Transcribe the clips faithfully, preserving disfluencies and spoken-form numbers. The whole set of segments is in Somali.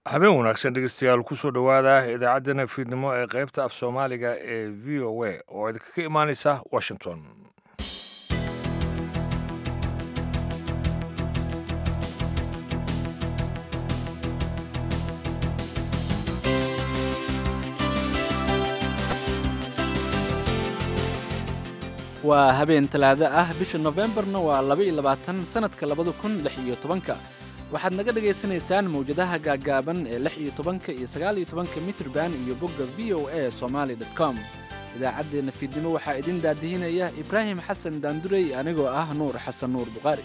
habeen wanaagsan dhegeystayaal kusoo dhowaada idaacaddana fiidnimo ee qaybta af soomaaliga ee v o a oo idinkaga imaanaysa washington. waa habeen talaado ah bisha Novembarna waa laba iyo labaatan sanadka labada kun lix iyo tobanka. waxaad naga dhagaysanaysaan mawjadaha gaagaaban ee lix iyo tobanka iyo sagaal iyo tobanka mitrban iyo bogga v o a somali dot com. idaacaddeenna fiidnimo waxaa idin daadihinaya Ibraahim Xasan Daandurey anigoo ah Nuur Xasan Nuur Buqaari.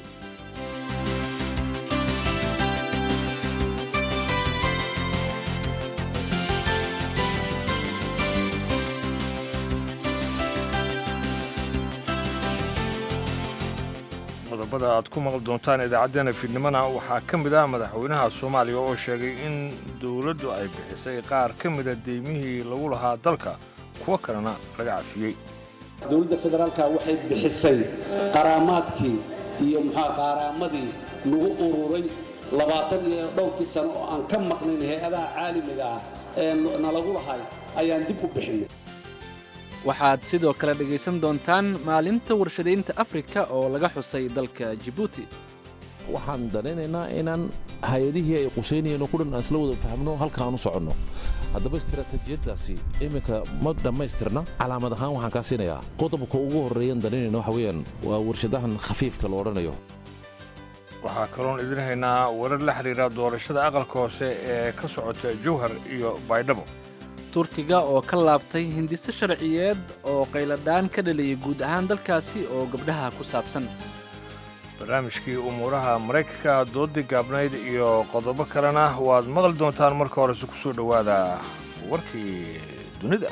qodobada aad ku maqli doontaan idaacaddeenna fiidnimona waxaa ka mid ah madaxweynaha soomaaliya oo sheegay in dowladdu ay bixisay qaar ka mida deymihii lagu lahaa dalka kuwo kalena laga cafiyey. dowladda federaalka waxay bixisay qaraamaadkii iyo muxuu qaraamadii lagu ururay labaatan iyo dhowrkii sano oo aan ka maqnayn hay'adaha caalamiga ah ee nalagu lahay ayaan dib u bixinay. waxaad sidoo kale dhegaysan doontaan maalinta warshadaynta Afrika oo laga xusay dalka Djibouti. waxaan danaynaynaa inaan hay'adihii ay quseynayeen ku dhan isla wada fahmno halkaan u soconno. haddaba istiraatiijiyadaasi iminka ma dhammaystirna calaamad ahaan waxaan kaa siinayaa qodobka ugu horreeyan danaynayna waxa weeyaan waa warshadahan khafiifka la odhanayo. waxaa kaloon idin haynaa warar la xiriira doorashada aqalka hoose ee ka socota Jowhar iyo Baydhabo. turkiga oo ka laabtay hindise sharciyeed oo qayladhaan ka dhaliyay guud ahaan dalkaasi oo gabdhaha ku saabsan. barnaamijkii umuuraha Maraykanka doodii gaabnayd iyo qodobo kalena waad maqli doontaan marka horese ku soo dhowaada warkii dunida.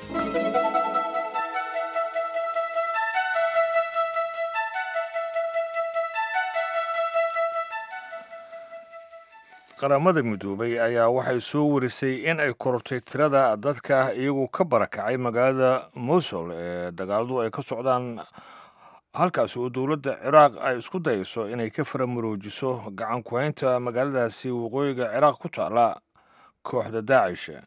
qaramada midoobay ayaa waxay soo warisay in ay korortay tirada dadka iyagoo ka barakacay magaalada Mosul ee dagaaladu ay ka socdaan halkaasi oo dowladda Ciraaq ay isku dayayso inay ka faramuroojiso gacan ku haynta magaaladaasi waqooyiga Ciraaq ku taala kooxda Daacish.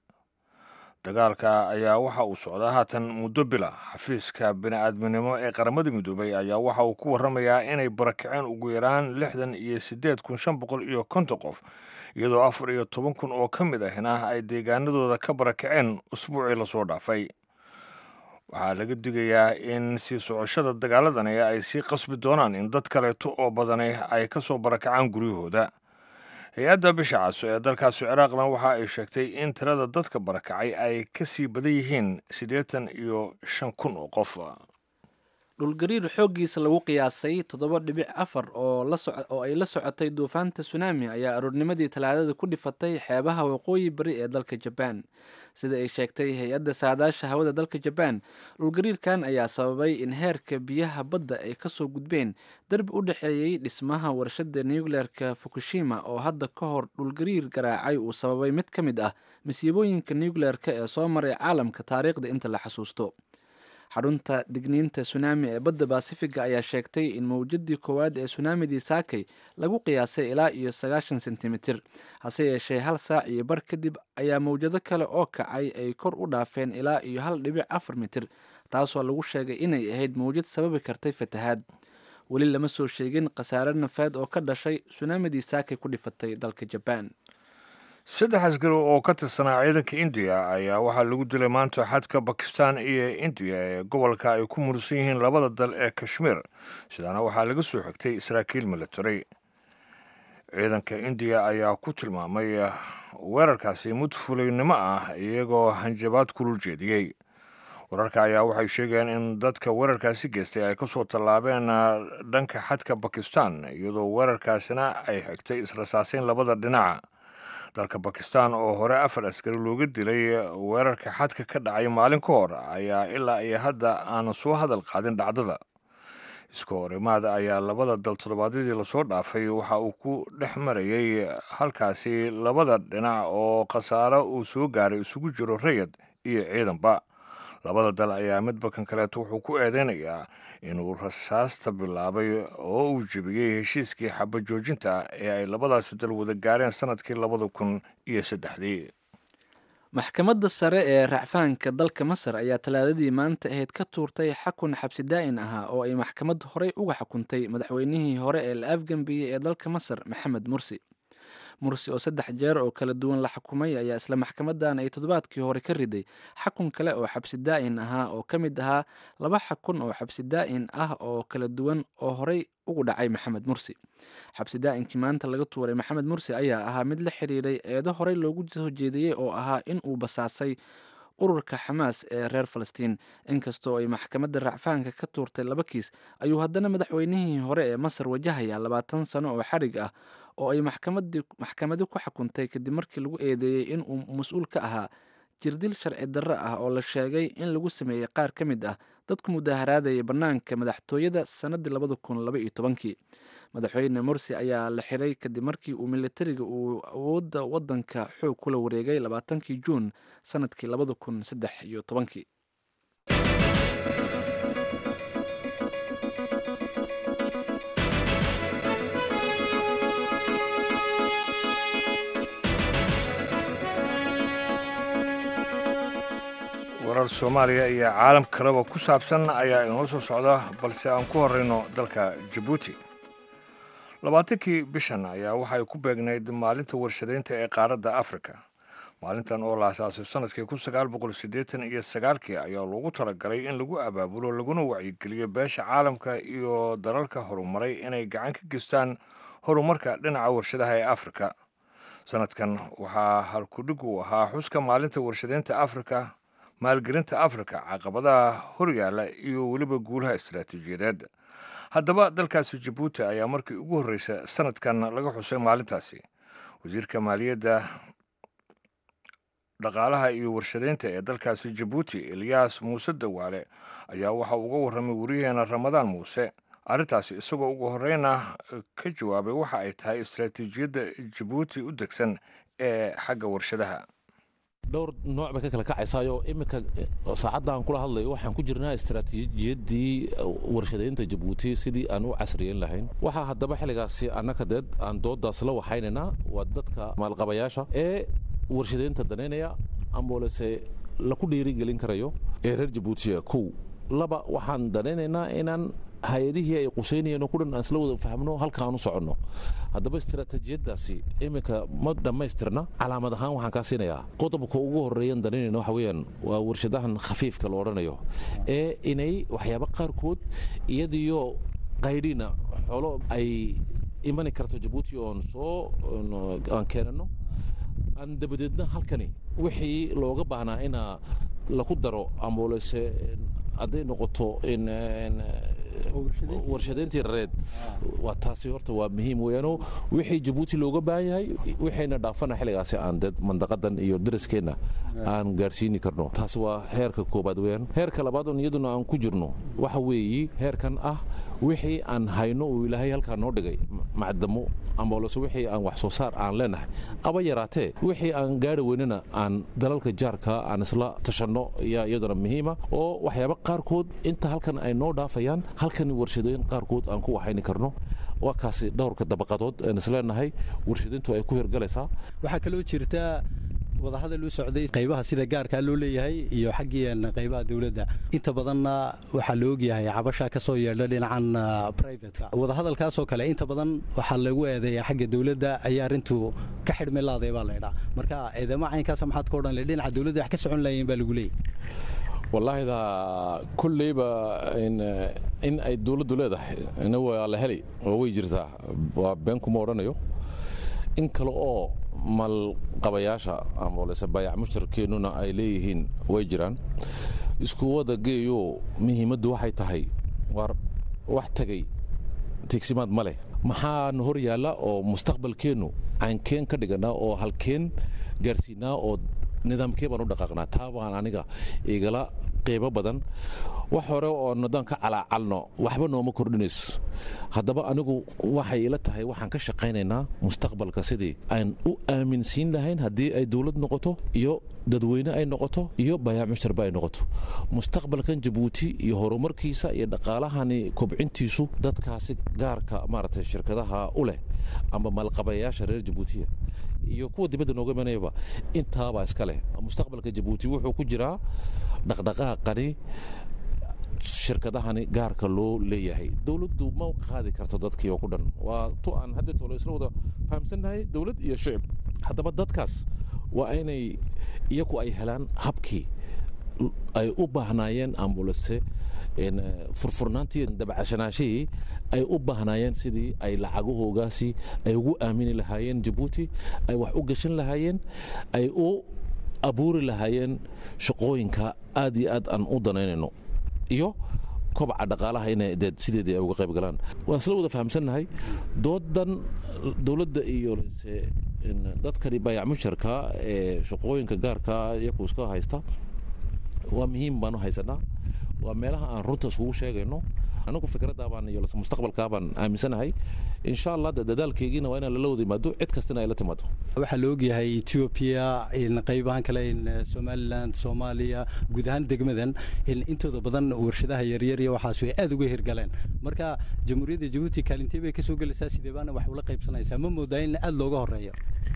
dagaalka ayaa waxa uu socdaa haatan muddo bila. xafiiska bini'aadminimo ee qaramada midoobay ayaa waxa uu ku warramayaa inay barakaceen ugu yaraan lixdan iyo siddeed kun shan boqol iyo konton qof iyadoo afar iyo toban kun oo ka mid ahna ay deegaanadooda ka barakaceen usbuucii lasoo dhaafay. waxaa laga digayaa in sii socoshada dagaaladani ay sii qasbi doonaan in dad kaleeto oo badani ay ka soo barakacaan guryahooda. hay-adda bisha cas ee dalkaasi Ciraaqna waxa ay sheegtay in tirada dadka barakacay ay ka sii badan yihiin siddeetan iyo shan kun oo qof. dhulgariir xooggiisa lagu qiyaasay toddoba dhibic afar oo la soco oo ay la socotay duufaanta tsunami ayaa aroornimadii talaadada ku dhifatay xeebaha waqooyi bari ee dalka Japan. sida ay sheegtay hay-adda saadaasha hawada dalka Japan, dhulgariirkan ayaa sababay in heerka biyaha badda ay ka soo gudbeen darbi u dhexeeyay dhismaha warshadda nuclear-ka Fukushima oo hadda ka hor dhulgariir garaacay uu sababay mid ka mid ah masiibooyinka nuclear-ka ee soo maray caalamka taariikhda inta la xasuusto. xarunta digniinta tsunami ee badda Basifiga ayaa sheegtay in mawjadii koowaad ee tsunamidii Saakay lagu qiyaasay ilaa iyo sagaashan sentimitir. hase yeeshee hal saac iyo bar kadib ayaa mawjado kale oo kacay ay kor u dhaafeen ilaa iyo hal dhibic afar mitir, taasoo lagu sheegay inay ahayd mawjad sababi kartay fatahaad. weli lama soo sheegin khasaare nafeed oo ka dhashay tsunamidii Saakay ku dhifatay dalka Japan. saddex askari oo ka tirsanaa ciidanka Indiya ayaa waxaa lagu dilay maanta xadka Bakistan iyo Indiya ee gobolka ay ku mursan yihiin labada dal ee Kashmir. sidaana waxaa laga soo xigtay saraakiil military. ciidanka Indiya ayaa ku tilmaamay weerarkaasi mid fulaynimo ah iyagoo hanjabaad kulul jeediyey. wararka ayaa waxay sheegeen in dadka weerarkaasi geystay ay ka soo tallaabeen dhanka xadka Bakistan iyadoo weerarkaasina ay xigtay israsaaseyn labada dhinaca. dalka Bakistan oo hore afar askari looga dilay weerarka xadka ka dhacay maalin ka hor ayaa ilaa iyo hadda aan soo hadal qaadin dhacdada. isku horimaada ayaa labada dal toddobaadyadii lasoo dhaafay waxa uu ku dhex marayay halkaasi labada dhinac oo khasaaro uu soo gaaray isugu jiro rayid iyo ciidanba. labada dal ayaa midba kan kaleeto wuxuu ku eedeynayaa inuu rasaasta bilaabay oo uu jebiyey heshiiskii xaba joojinta ee ay labadaasi dal wada gaareen sanadkii labada kun iyo saddexdii. maxkamadda sare ee racfaanka dalka masar ayaa talaadadii maanta ahayd ka tuurtay xakun xabsi daa'in ahaa oo ay maxkamad horey uga xukuntay madaxweynihii hore ee la afgambiyey ee dalka masar maxamed mursi. mursi oo saddex jeer oo kala duwan la xukumay ayaa isla maxkamadan ay toddobaadkii hore ka riday xakun kale oo xabsi daa'in ahaa oo ka mid ahaa laba xakun oo xabsi daa'in ah oo kala duwan oo horey ugu dhacay maxamed mursi. xabsi daa'inkii maanta laga tuuray maxamed mursi ayaa ahaa mid la xiriiray eedo horey loogu soo jeediyey oo ahaa in uu basaasay ururka xamaas ee reer falastiin. inkastoo ay maxkamadda racfaanka ka tuurtay laba kiis ayuu haddana madaxweynihii hore ee masar wajahayaa labaatan sano oo xadhig ah oo ay maxkamadi ku xukuntay kadib markii lagu eedeeyey in uu mas-uul ka ahaa jirdil sharci darro ah oo la sheegay in lagu sameeyey qaar ka mid ah dadku mudaaharaadayay bannaanka madaxtooyada sannaddii labada kun laba iyo tobankii. madaxweyne mursi ayaa la xiray kadib markii uu militariga uu awoodda waddanka xoog kula wareegay labaatankii juun sanadkii labada kun saddex iyo tobankii. warar Soomaaliya iyo caalam kaleba ku saabsan ayaa inoo soo socda, balse aan ku horeyno dalka Djibouti. labaatankii bishan ayaa waxay ku beegnayd maalinta warshadeynta ee qaaradda Afrika. maalintan oo la aasaasay sanadkii kun sagaal boqol siddeetan iyo sagaalkii ayaa loogu talagalay in lagu abaabulo laguna wacyigeliyo beesha caalamka iyo dalalka horumaray inay gacan ka geystaan horumarka dhinaca warshadaha ee Afrika. sanadkan waxaa halkudhig u ahaa xuska maalinta warshadeynta Afrika, maalgelinta Afrika, caqabadaha horyaala iyo weliba guulaha istiraatiijiyadeed. haddaba dalkaasi Djibouti ayaa markii ugu horreysay sanadkan laga xusay maalintaasi. wasiirka maaliyadda, dhaqaalaha iyo warshadeynta ee dalkaasi Djibouti Ilyas Muuse Dawaale ayaa waxa uga warramay wariyaheena Ramadaan Muuse arrintaasi, isagoo ugu horreyna ka jawaabay waxa ay tahay istiraatiijiyadda Djibouti u degsan ee xagga warshadaha. dhowr nooc ba ka kala kacaysaayo iminka saacadda aan kula hadlayo waxaan ku jirnaa istiraatiijiyaddii warshadeynta Djibouti sidii aan u casriyeyn lahayn. waxaa haddaba xilligaasi annaka deed aan doodaas la waxaynaynaa waa dadka maalqabayaasha ee warshadeynta danaynaya amboolese laku dhiirigelin karayo ee reer Djibouti. kow laba waxaan danaynaynaa inaan hay-adihii ay quseynayeen oo ku dhan aan isla wada fahmno halkaan u soconno. haddaba istiraatiijiyaddaasi iminka ma dhammaystirna. calaamad ahaan waxaan kaa siinayaa qodobka ugu horreeyan danaynayna waxa weeyaan waa warshadahan khafiifka la odhanayo ee inay waxyaabo qaarkood iyadiyo qaydhina xoolo ay imani karto Djibouti oon soo aan keenano aan dabadeedna halkani wixii looga baahnaa inaa laku daro amboolese hadday noqoto in warshadeyntii rareed. waa taasi horta waa muhiim weeyaano wixii Djibouti looga baahan yahay waxayna dhaafana xilligaasi aan dad mandaqadan iyo dariskeenna aan gaarsiini karno. taasi waa heerka koobaad weeyaan. heerka labaad oo iyaduna aan ku jirno waxa weeyi heerkan ah wixii aan hayno uu ilaahay halkaa noo dhigay macdamo amboolese wixii aan wax soo saar aan leenahay aba yaraatee wixii aan gaari weynana aan dalalka jaarka aan isla tashanno ayaa iyaduna muhiima oo waxyaabo qaarkood inta halkan ay noo dhaafayaan halkan warshadooyin qaarkood aan ku waxayni karno. waa kaasi dhowrka dabaqadood aan isleenahay warshadeyntu ay ku hirgalaysaa. waxaa kaloo jirta wadahadal u socday qaybaha sida gaarkaa loo leeyahay iyo xaggiian qaybaha dowladda. inta badanna waxaa la ogyahay cabashaa ka soo yeedha dhinacan privateka. wadahadalkaasoo kale inta badan waxaa lagu eedeeyaa xagga dowladda ayaa arrintu ka xidhmay laaday baa laydhaa. marka eedamo caynkaas maxaad ka odhan le dhinaca dowladda wax ka socon laayeen baa lagu leeyahy. wallaahi da kulleyba in ay dowladdu leedahay ina waa la helay oo way jirtaa, waa been kuma odhanayo. in kale oo maalqabayaasha amboolese baayac mushtarkeennuna ay leeyihiin way jiraan. isku wada geeyo muhiimaddu waxay tahay war wax tagay tigsimaad ma leh. maxaan hor yaalla oo mustaqbalkeennu caankeen ka dhigannaa oo halkeen gaarsiinaa oo nidaamkee baan u dhaqaaqnaa. taa baan aniga igala qeybo badan wax hore oo nadaan ka calaacalno waxba nooma kordhinayso haddaba anigu waxay ila tahay waxaan ka shaqaynaynaa mustaqbalka sidii aan u aaminsiin lahayn haddii ay dowlad noqoto iyo dadweyne ay noqoto iyo bayac musharba ay noqoto mustaqbalkan Jabuuti iyo horumarkiisa iyo dhaqaalahani kobcintiisu dadkaasi gaarka maartay shirkadaha u leh ama malqabayaasha reer Jabuutiya iyo kuwa dibadda nooga imanayba intaaba iska leh mustaqbalka Jabuuti wuxuu ku jiraa dhaqdhaqaaqani shirkadahani gaarka loo leeyahay dawladdu ma qaadi karto dadkii oo ku dhan waa to aan hadda tolo isla wada fahamsanahay dawlad iyo shacab haddaba dadkaas waa inay iyagu ay helaan habkii ay u baahnaayeen ambulance in furfurnaantii dabacashanaashii ay u baahnaayeen sidii ay lacagahoogaasi ay ugu aamini lahaayeen Jabuuti ay wax u gashan lahaayeen ay u abuuri lahaayeen shaqooyinka aad iyo aad aan u danaynayno iyo kobaca dhaqaalaha inay dad sideedii ay uga qayb galaan waa isla wada fahamsanahay doodan dawladda iyo dadkani bayac musharka ee shaqooyinka gaarka iyagu iska haysta waa muhiim baan u haysanaa waa meelaha aan runta isugu sheegayno anagu fikradda baan iyo mustaqbalka baan aaminsanahay insha Allah dadaalkeegina waa inaan la wada yimaado cid kastana ay la timaado waxa la og yahay Ethiopia in qaybahan kale in Somaliland Soomaaliya guud ahaan degmadan in intooda badan warshadaha yar yar iyo waxaas ay aad uga hirgaleen marka jamhuuriyadda Djibouti kaalintee bay ka soo galaysaa sidee baan wax ula qaybsanaysaa ma moodaa in aad looga horeeyo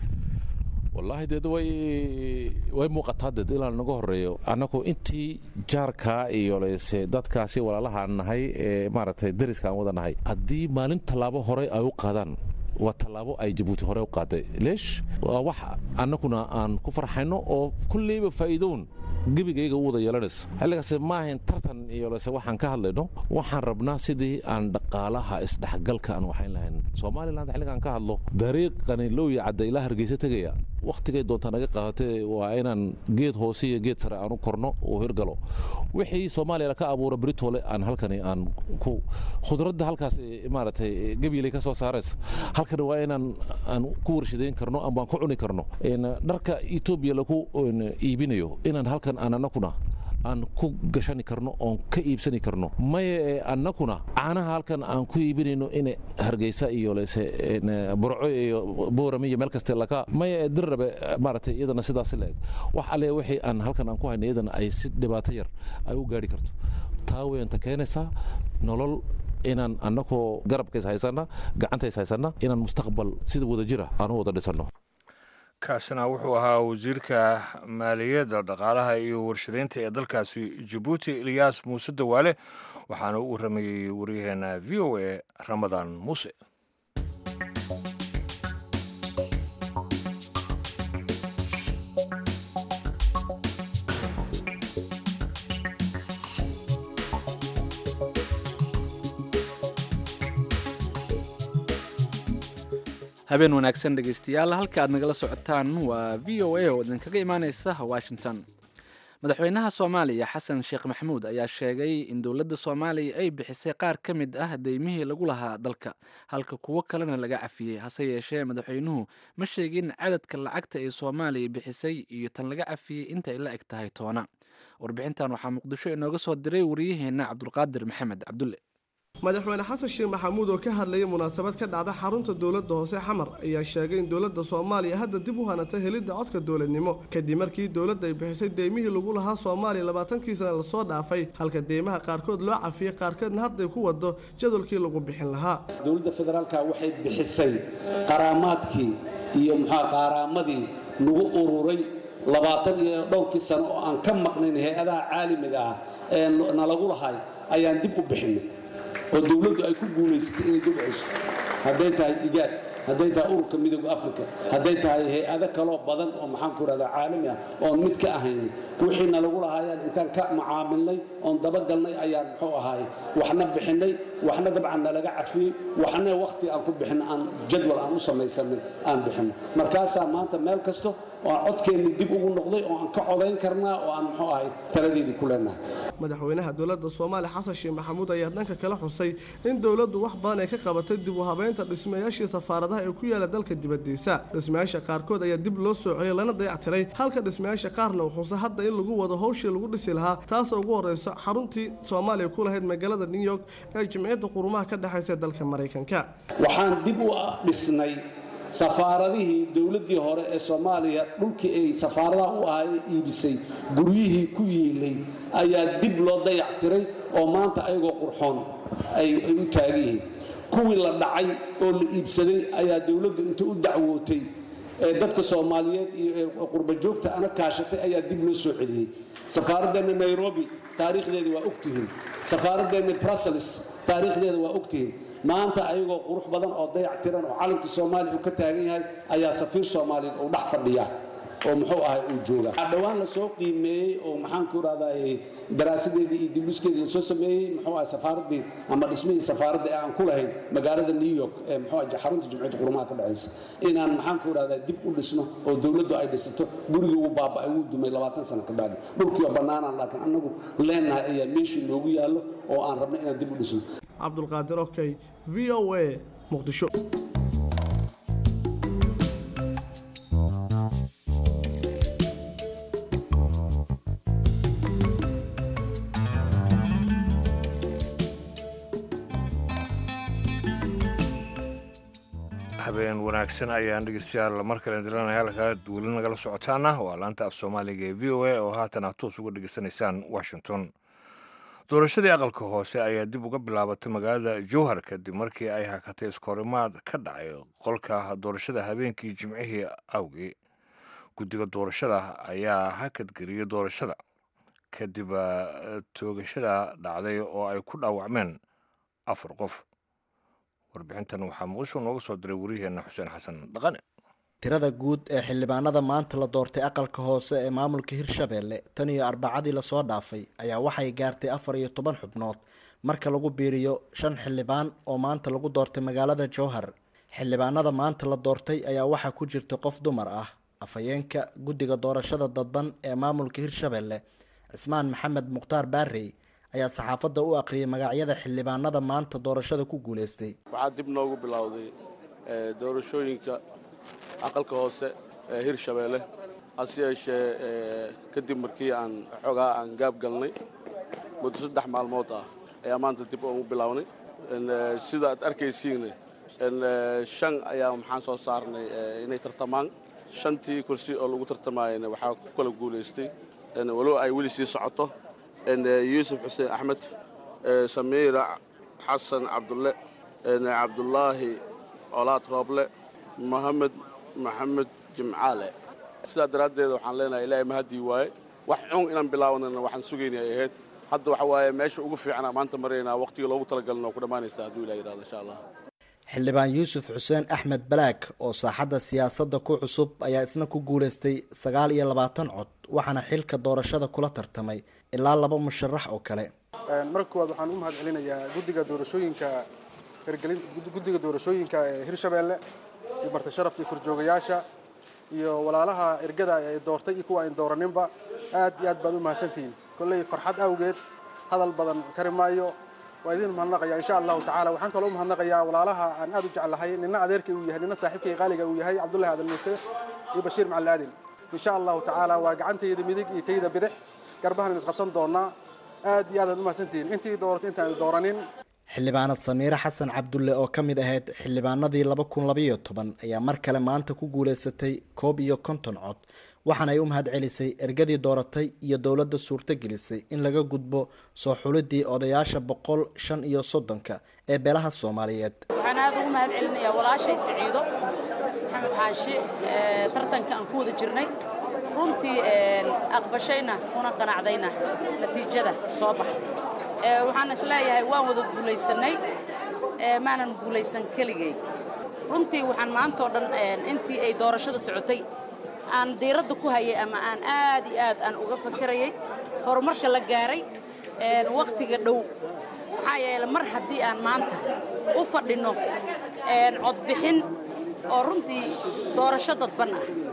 والله دد way way muuqataa dad ilaa naga horeeyo anako intii jaarka iyo leese dadkaasi walaalaha nahay ee maaragtay dariska aan wada nahay hadii maalin talaabo hore ay u qaadaan waa talaabo ay Djibouti hore u qaaday leesh waa wax anakuna aan ku farxayno oo kulliba faa'iidoon gabigayga wada yeelanayso xilligaas ma ahayn tartan iyo leese waxaan ka hadlayno waxaan rabnaa sidii aan dhaqaalaha isdhaxgalka aan waxayn lahayn Soomaaliland xilligan ka hadlo dariiqani loo yaacday ilaa Hargeysa tagaya waqtigay doonta naga qaadatay waa inaan geed hoose iyo geed sare aan u korno oo hirgalo wixii Soomaaliya ka abuura Britole aan halkani aan ku khudradda halkaas maartay gabiilay ka soo saaraysa halkan waa inaan aan ku warshadeyn karno ama aan ku cuni karno in dharka Ethiopia lagu iibinayo inaan halkan aan anakuna aan ku gashani karno oo ka iibsani karno may anakuna caanaha halkan aan ku iibinayno in Hargeysa iyo leese burco iyo boorami iyo meel kasta laga may dirrabe maartay iyadana sidaas leeg wax alle wixii aan halkan aan ku haynay iyadana ay si dhibaato yar ay u gaari karto taa weynta keenaysa nolol inaan anako garabkiisa haysana gacantiisa haysana inaan mustaqbal sida wada jira aan wada dhisano kaasina wuxuu ahaa wasiirka maaliyadda dhaqaalaha iyo warshadeynta ee dalkaasi Djibouti Ilyas Muuse Dawaale waxaana uu waramayay wariyaheena V O A Ramadan Muuse habeen wanaagsan dhegeystayaal halka aad nagala socotaan waa V O A oo idinkaga imaaneysa Washington madaxweynaha Soomaaliya Xasan Sheekh Maxamuud ayaa sheegay in dowladda Soomaaliya ay bixisay qaar ka mid ah deymihii lagu lahaa dalka halka kuwo kalena laga cafiyay hase yeeshee madaxweynuhu ma sheegin cadadka lacagta ee Soomaaliya bixisay iyo tan laga cafiyay inta ay la eg tahay toona warbixintan waxaa Muqdisho inooga soo diray wariyaheena Cabdulqaadir Maxamed Cabdulle madaxweyne xasan sheekh maxamuud oo ka hadlayay munaasabad ka dhacda xarunta dowladda hoose xamar ayaa sheegay in dowladda Soomaaliya hadda dib u hanatay helidda codka dowladnimo kadib markii dowladda ay bixisay deymihii lagu lahaa Soomaaliya labaatankii sano la soo dhaafay halka deymaha qaarkood loo cafiyay qaarkoodna hadda ay ku wado jadwalkii lagu bixin lahaa dowladda federaalka waxay bixisay qaraamaadkii iyo maxaa qaraamadii lagu ururay labaatan iyo dhowrkii sano oo aan ka maqnayn hay'adaha caalamiga ah ee nalagu lahay ayaan dib u bixinay oo dawladdu ay ku guuleysatay inay dibciso hadday tahay igaad hadday tahay ururka midowga Afrika hadday tahay hay'ado kale oo badan oo maxaan ku radaa caalami ah oo mid ka ahayn wixiina lagu lahaayeen intaan ka macaamilnay oo daba galnay ayaan muxuu ahaay waxna bixinay waxna dabcan laga cafiyay waxna waqti aan ku bixin aan jadwal aan u samaysanay aan bixin markaas maanta meel kasto oo aan codkeenni dib ugu noqday oo aan ka codayn karnaa oo aan muxuu ahay taladeedii ku leenahay madaxweynaha dowladda Soomaaliya Xasan Sheekh Maxamuud ayaa dhanka kala xusay in dowladdu wax badan ay ka qabatay dib u habeynta dhismayaasha safaaradaha ee ku yaala dalka dibadiisa dhismayaasha qaarkood ayaa dib loo soo celiyay lana dayactiray halka dhismayaasha qaarna wuxuu hadda in lagu wado hawshii lagu dhisi lahaa taas oo ugu horeysa xaruntii Soomaaliya ku lahayd magaalada New York ee Jimciyadda Quruumaha ka dhaxaysa dalka Mareykanka waxaan dib u dhisnay safaaradihii dawladdii hore ee Soomaaliya dhulkii ay safaaradaha u ahay iibisay guryihii ku yiilay ayaa dib loo dayactiray oo maanta ayagoo qurxoon ay u taagan kuwii la dhacay oo la iibsaday ayaa dawladdu inta u dacwootay ee dadka Soomaaliyeed iyo qurba joogta ana kaashatay ayaa dib loo soo celiyay safaaradda Nairobi taariikhdeedu waa ogtihiin safaaradda Brussels taariikhdeedu waa ogtihiin maanta ayagoo qurux badan oo dayactiran oo calanka Soomaaliya ka taagan yahay ayaa safiir Soomaaliyeed oo dhax fadhiya oo muxuu ahay uu jooga dhawaan la soo qiimeeyay oo maxaan ku raadaayay daraasadeedii iyo dibiskeedii la soo sameeyay muxuu ahay safaaradii ama dhismihii safaaradda aan ku lahayn magaalada New York ee muxuu ahay xarunta Jimciyadda Quruumaha ka dhaxaysa inaan maxaan ku raadaay dib u dhisno oo dawladdu ay dhisato guriga uu baaba'ay uu dumay labaatan sano ka bacdi dhulkii banaanaan laakiin anagu leenahay ayaa meeshii noogu yaallo oo aan rabno inaan dib u dhisno Cabdulqaadir Okay V O A Muqdisho habeen wanaagsan ayaan dhegeystayaal mar kale dilanaya halka weli nagala socotaana waa laanta af Soomaaliga ee V O A oo haatan aad toos uga dhageysanaysaan Washington doorashadii aqalka hoose ayaa dib uga bilaabatay magaalada Jowhar kadib markii ay hakatay iskoorimaad ka dhacay qolka doorashada habeenkii Jimcihii awgii guddiga doorashada ayaa hakad geliyay doorashada kadib toogashada dhacday oo ay ku dhaawacmeen afar qof warbixintan waxaa muqdisho nooga soo diray wariyaheena Xuseen Xasan Dhaqane tirada guud ee xildhibaanada maanta la doortay aqalka hoose ee maamulka Hirshabeelle tan iyo arbacadii la soo dhaafay ayaa waxay gaartay afar iyo toban xubnood marka lagu biiriyo shan xildhibaan oo maanta lagu doortay magaalada Jowhar xildhibaanada maanta la doortay ayaa waxaa ku jirta qof dumar ah afayeenka guddiga doorashada dadban ee maamulka Hirshabeelle Cismaan Maxamed Muqtaar Baarey ayaa saxaafadda u aqriyay magacyada xildhibaanada maanta doorashada ku guuleystay waxaa dib noogu bilowday doorashooyinka aqalka hoose ee Hirshabeelle hase yeeshee kadib markii aan xogaa aan gaab galnay muddo saddex maalmood ah ayaa maanta dib ugu bilownay sida aad arkaysiin shan ayaa maxaan soo saarnay inay tartamaan shantii kursi oo lagu tartamayna waxaa ku kala guuleystay walow ay weli sii socoto يوسف حسين أحمد سمير حسن عبد الله عبد الله أولاد روبلة محمد محمد جمعالة سيد رديد وحن لنا إلهي مهدي واي وحون إن بلاونا وحن سجيني أيهات حد وحواي ماشي وقف عنا ما أنت مرينا وقتي لو تلقلنا وكنا ما نستعدوا إلى هذا إن شاء الله xildhibaan Yuusuf Xuseen Axmed Balaak oo saaxadda siyaasadda ku cusub ayaa isna ku guuleystay sagaal iyo labaatan cod waxaana xilka doorashada kula tartamay ilaa laba musharax oo kale marka koowaad waxaan u mahadcelinayaa guddiga doorashooyinka hirgelin guddiga doorashooyinka ee Hirshabeelle iyo marti sharaftii kurjoogayaasha iyo walaalaha ergada ay doortay iyo kuwa ay dooraninba aad iyo aad baad u mahadsantihiin kulay farxad awgeed hadal badan karimaayo وإذن مهنقيا إن شاء الله تعالى وحن كلهم مهنقيا ولالها أن أدو جعل هاي ننا أديرك وياه ننا صاحبك غالي وياه عبد الله هذا الموسى يبشر مع العادل إن شاء الله تعالى وقعنت يد ميدك يتيد بدح قربها نسقبسن دورنا آدي هذا ما سنتين أنت دورت أنت دورانين xildhibaanad Samiira Xasan Cabdulle oo kamid ahayd xildhibaanadii laba kun laba iyo toban ayaa mar kale maanta ku guuleysatay koob iyo konton cod waxaana ay u mahad celisay ergadii dooratay iyo dawladda suurtagelisay in laga gudbo soo xulidii odayaasha boqol shan iyo soddonka ee beelaha Soomaaliyeed waxaan aad ugu mahad celinayaa walaashay Saciido Maxamed Xaashi tartanka aan ku wada jirnay runtii aqbashayna kuna qanacdayna natiijada soo baxday waxaan isleeyahay waan wada guulaysanay maanan guulaysan keligay runtii waxaan maanta oo dhan intii ay doorashada socotay aan diiradda ku hayay ama aan aad iyo aad aan uga fakarayay horumarka la gaaray waqtiga dhow maxaa yeelay mar haddii aan maanta u fadhino codbixin oo runtii doorasho dadban ah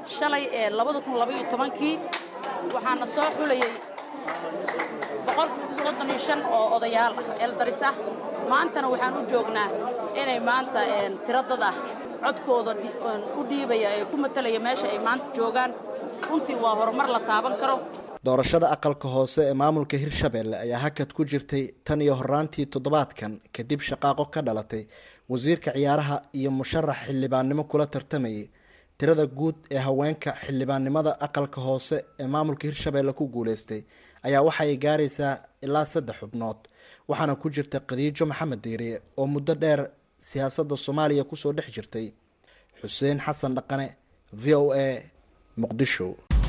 shalay ee labada kun laba iyo tobankii waxaana soo xulayay boqol soddon iyo shan oo odayaal ah eldaris ah maantana waxaan u joognaa inay maanta tiro dad ah codkooda u dhiibaya ee ku matalaya meesha ay maanta joogaan runtii waa horumar la taaban karo. doorashada aqalka hoose ee maamulka Hirshabelle ayaa hakad ku jirtay tan iyo horaantii toddobaadkan kadib shaqaaqo ka dhalatay wasiirka ciyaaraha iyo musharax xildhibaannimo kula tartamayay tirada guud ee haweenka xildhibaannimada aqalka hoose ee maamulka Hirshabelle ku guuleystay ayaa waxay gaaraysaa ilaa saddex xubnood waxaana ku jirta Khadiijo Maxamed Diiriye oo muddo dheer siyaasadda Soomaaliya ku soo dhex jirtay. Xuseen Xasan Dhaqane, V O A, Muqdisho.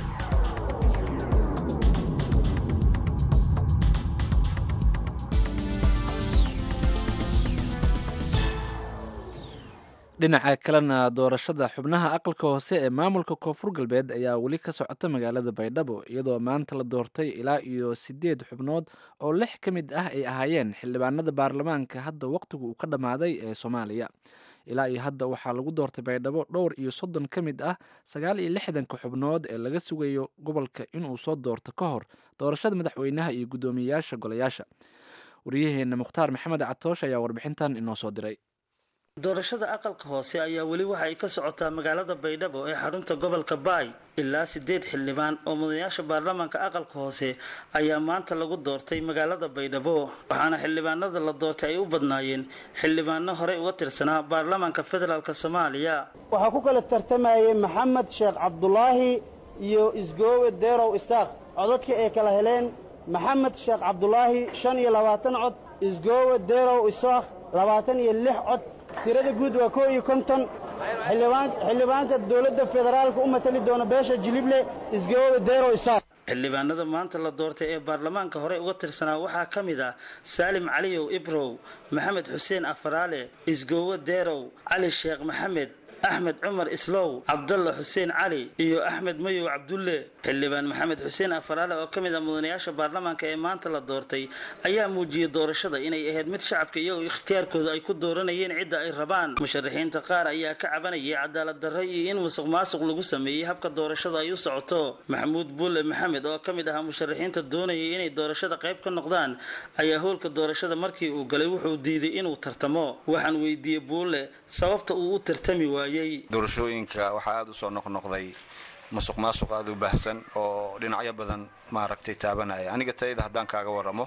dhinaca kalena doorashada xubnaha aqalka hoose ee maamulka koonfur galbeed ayaa weli ka socota magaalada Baydhabo iyadoo maanta la doortay ilaa iyo sideed xubnood oo lix ka mid ah ay ahaayeen xildhibaanada baarlamaanka hadda waqtigu uu ka dhammaaday ee Soomaaliya. ilaa iyo hadda waxaa lagu doortay Baydhabo dhowr iyo soddon ka mid ah sagaal iyo lixdanka xubnood ee laga sugayo gobolka inuu soo doorto ka hor doorashada madaxweynaha iyo guddoomiyayaasha golayaasha. wariyaheena Mukhtaar Maxamed Catoosh ayaa warbixintan inoo soo diray. doorashada aqalka hoose ayaa weli waxa ay ka socotaa magaalada Baydhabo ee xarunta gobolka Baay. ilaa sideed xildhibaan oo mudanayaasha baarlamaanka aqalka hoose ayaa maanta lagu doortay magaalada Baydhabo waxaana xildhibaanada la doortay ay u badnaayeen xildhibaano hore uga tirsanaa baarlamaanka federaalka Soomaaliya. waxaa ku kala tartamayay Maxamed Sheekh Cabdulaahi iyo Isgoowe Deerow Isaaq. codadka ay kala heleen Maxamed Sheekh Cabdulaahi shan iyo labaatan cod, Isgoowe Deerow Isaaq labaatan iyo lix cod. tirada guud waa koo iyo konton. xildhibaanka dowladda federaalka u matali doona beesha Jilible Isgoowe Deerow Isaaq. xildhibaanada maanta la doortay ee baarlamaanka hore uga tirsanaa waxaa ka mid ah Saalim Caliyow Ibrow, Maxamed Xuseen Afaraale, Isgoowe Deerow, Cali Sheekh Maxamed, أحمد عمر إسلو، عبد الله حسين علي، إيو أحمد ميو عبد الله. xildhibaan maxamed xuseen afaraale oo ka mid ah mudanayaasha baarlamaanka ee maanta la doortay ayaa muujiyay doorashada inay ahayd mid shacabka iyagoo ikhtiyaarkooda ay ku dooranayeen cidda ay rabaan. musharaxiinta qaar ayaa ka cabanayay cadaalad darro iyo in musuq maasuq lagu sameeyey habka doorashada ay u socoto. maxamuud buule maxamed oo ka mid ahaa musharaxiinta doonayay inay doorashada qayb ka noqdaan ayaa howlka doorashada markii uu galay wuxuu diiday inuu tartamo. waxaan weydiiyey buule sababta uu u tartami waayey. doorashooyinka waxaa aada u soo noqnoqday musuq maasuq aada u baahsan oo dhinacyo badan maaragtay taabanaya. aniga tayada haddaan kaaga waramo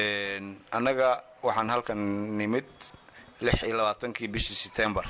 annaga waxaan halkan nimid lix iyo labaatankii bishii September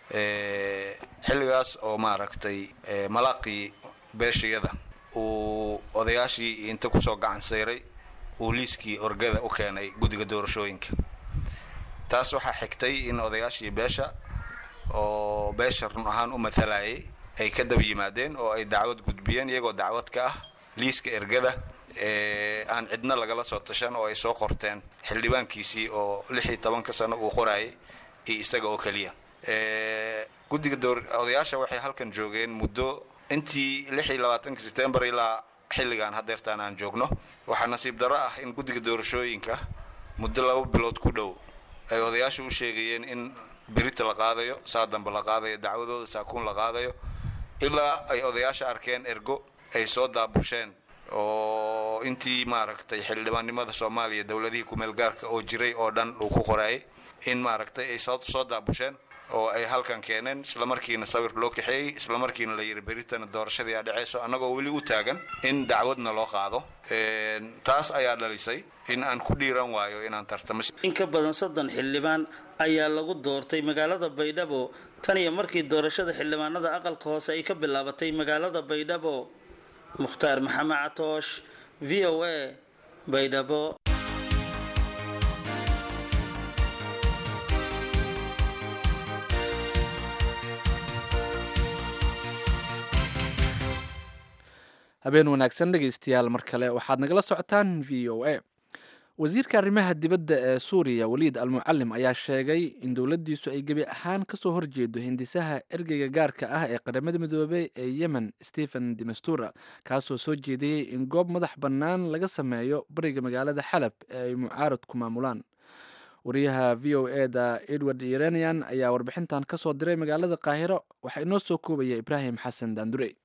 xilligaas oo maaragtay malaaqii beeshayada uu odayaashii inta kusoo gacan sayray uu liiskii orgada u keenay guddiga doorashooyinka. taas waxaa xigtay in odayaashii beesha oo beesha run ahaan u matalayay ay ka dab yimaadeen oo ay dacwad gudbiyeen iyagoo dacwad ka ah liiska ergada ee aan cidna lagala soo tashan oo ay soo qorteen xildhibaankiisii oo lix iyo toban sano uu qorayay iyo isaga oo kaliya. ee guddiga odayaasha waxay halkan joogeen muddo intii lix iyo labaatan September ilaa xilligan hadeertaan aan joogno. waxaa nasiib darro ah in guddiga doorashooyinka muddo laba bilood ku dhow ay odayaashu u sheegayeen in birita la qaadayo, saa dambe la qaadayo, dacwadooda saakuun la qaadayo, ilaa ay odayaasha arkeen ergo ay soo daabusheen oo intii maaragtay xildhibaannimada Soomaaliya dawladihii ku meel gaarka oo jiray oo dhan uu ku qorayay in maaragtay ay soo soo daabusheen oo ay halkan keeneen isla markiina sawir loo kaxeeyay isla markiina la yiri beritana doorashadii ay dhacayso annagoo weli u taagan in dacwadna loo qaado. taas ayaa dhalisay in aan ku dhiiran waayo inaan tartamo. in ka badan soddon xildhibaan ayaa lagu doortay magaalada Baydhabo tan iyo markii doorashada xildhibaanada aqalka hoose ay ka bilaabatay magaalada Baydhabo. Mukhtaar Maxamed Catoosh, V O A, Baydhabo. habeen wanaagsan dhegeystayaal mar kale waxaad nagala socotaan V O A. wasiirka arrimaha dibadda ee Suuriya Waliid Al-Mucallim ayaa sheegay in dowladdiisu ay gebi ahaan ka soo horjeedo hindisaha ergeyga gaarka ah ee qaramada midoobay ee Yemen Stephen de Mistura kaasoo soo jeediyey in goob madax bannaan laga sameeyo bariga magaalada Xalab ee ay mucaaradku maamulaan. wariyaha V O A da Edward Iranian ayaa warbixintan ka soo diray magaalada Qaahiro waxaa inoo soo koobaya Ibrahim Xasan Daandurey.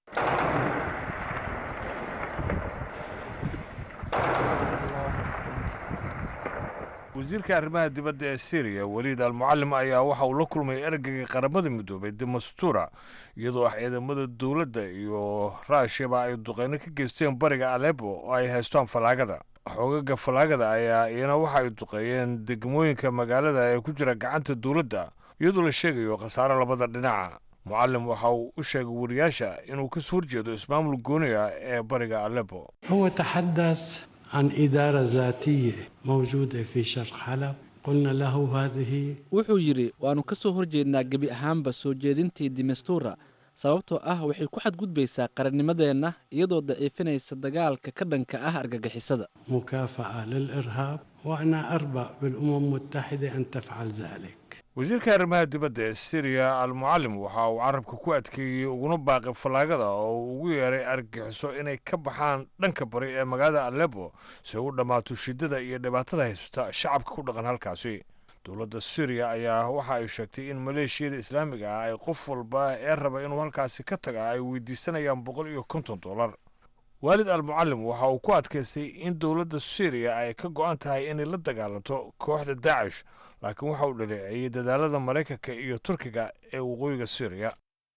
wasiirka arrimaha dibadda ee Syria Waliid al-Muallim ayaa waxa uu la kulmay ergeyga qaramada midoobay de Mistura iyadoo ciidamada dawladda iyo Raashiba ay duqeyno ka geysteen bariga Aleppo oo ay haystaan falaagada xogaga falaagada ayaa iyana waxa ay duqeeyeen degmooyinka magaalada ee ku jira gacanta dawladda iyadoo la sheegayo khasaare labada dhinaca Muallim waxa uu u sheegay wariyaasha inuu ka soo horjeedo ismaamul gooni ah ee bariga Aleppo هو تحدث عن إدارة ذاتية موجودة في شرق حلب قلنا له هذه wuxuu yiri waanu ka soo horjeednaa gabi ahaanba soo jeedintii Dimistura sababtoo ah waxay ku xadgudbaysaa qarannimadeena iyadoo daciifinaysa dagaalka ka dhanka ah argagixisada مكافأة للإرهاب وأنا أربأ بالأمم المتحدة أن تفعل ذلك wasiirka arrimaha dibadda ee Syria al-Muallim waxa uu carabka ku adkeeyay uguna baaqay falaagada oo ugu yeeray argagixiso inay ka baxaan dhanka bari ee magaalada Aleppo si uu dhamaato shidada iyo dhibaatada haysata shacabka ku dhaqan halkaasi dawladda Syria ayaa waxa ay sheegtay in maleeshiyada islaamiga ah ay qof walba ee raba inuu halkaasi ka taga ay weydiisanayaan boqol iyo konton dollar Waliid al-Muallim waxa uu ku adkeystay in dawladda Syria ay ka go'an tahay inay la dagaalanto kooxda Daesh laakiin waxa uu dhaleeceeyay dadaalada Mareykanka iyo Turkiga ee waqooyiga Syria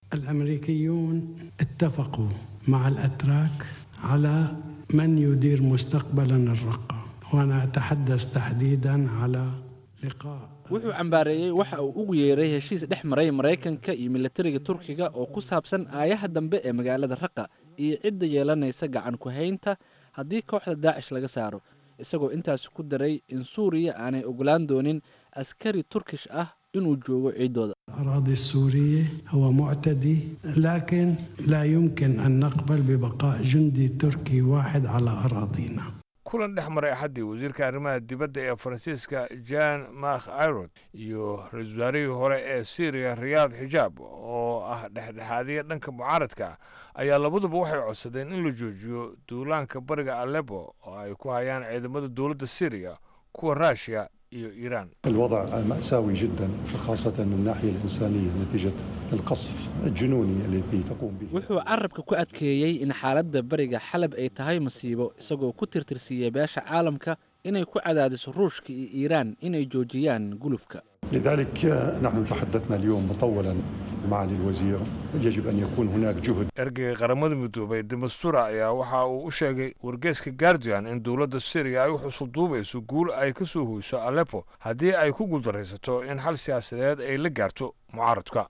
الأمريكيون اتفقوا مع الأتراك على من يدير مستقبلا الرقة وأنا أتحدث تحديدا على لقاء wuxuu cambaareeyay waxa uu ugu yeeray heshiis dhex maray Mareykanka iyo militariga Turkiga oo ku saabsan aayaha dambe ee magaalada Raqqa iyo cidda yeelanaysa gacan ku haynta haddii kooxda Daesh laga saaro isagoo intaas ku daray in Suuriya aanay ogolaan doonin askari Turkish ah inuu joogo ciidooda الأراضي السورية هو معتدي لكن لا يمكن أن نقبل ببقاء جندي تركي واحد على أراضينا kulan dhex maray axadii wasiirka arrimaha dibadda ee Faransiiska Jean Marc Ayrault iyo ra'iisul wasaarihii hore ee Syria Riyad Hijab oo ah dhexdhexaadiye dhanka mucaaradka ayaa labaduba waxay codsadeen in la joojiyo duulaanka bariga Aleppo oo ay ku hayaan ciidamada dawladda Syria kuwa Russia iyo Iran الوضع مأساوي جدا خاصة من الناحية الإنسانية نتيجة القصف الجنوني الذي تقوم به wuxuu carabka ku adkeeyay in xaaladda bariga Xalab ay tahay masiibo isagoo ku tirtirsiiyay beesha caalamka inay ku cadaadiso Ruushka iyo Iran inay joojiyaan gulufka لذلك نحن تحدثنا اليوم مطولا مع الوزير يجب أن يكون هناك جهد ergeyga qaramada midoobay de Mistura ayaa waxa uu u sheegay wargeyska Guardian in dawladda Syria ay u xusuuduubayso guul ay ka soo hoyso Aleppo haddii ay ku guuldareysato in xal siyaasadeed ay la gaarto mucaaradka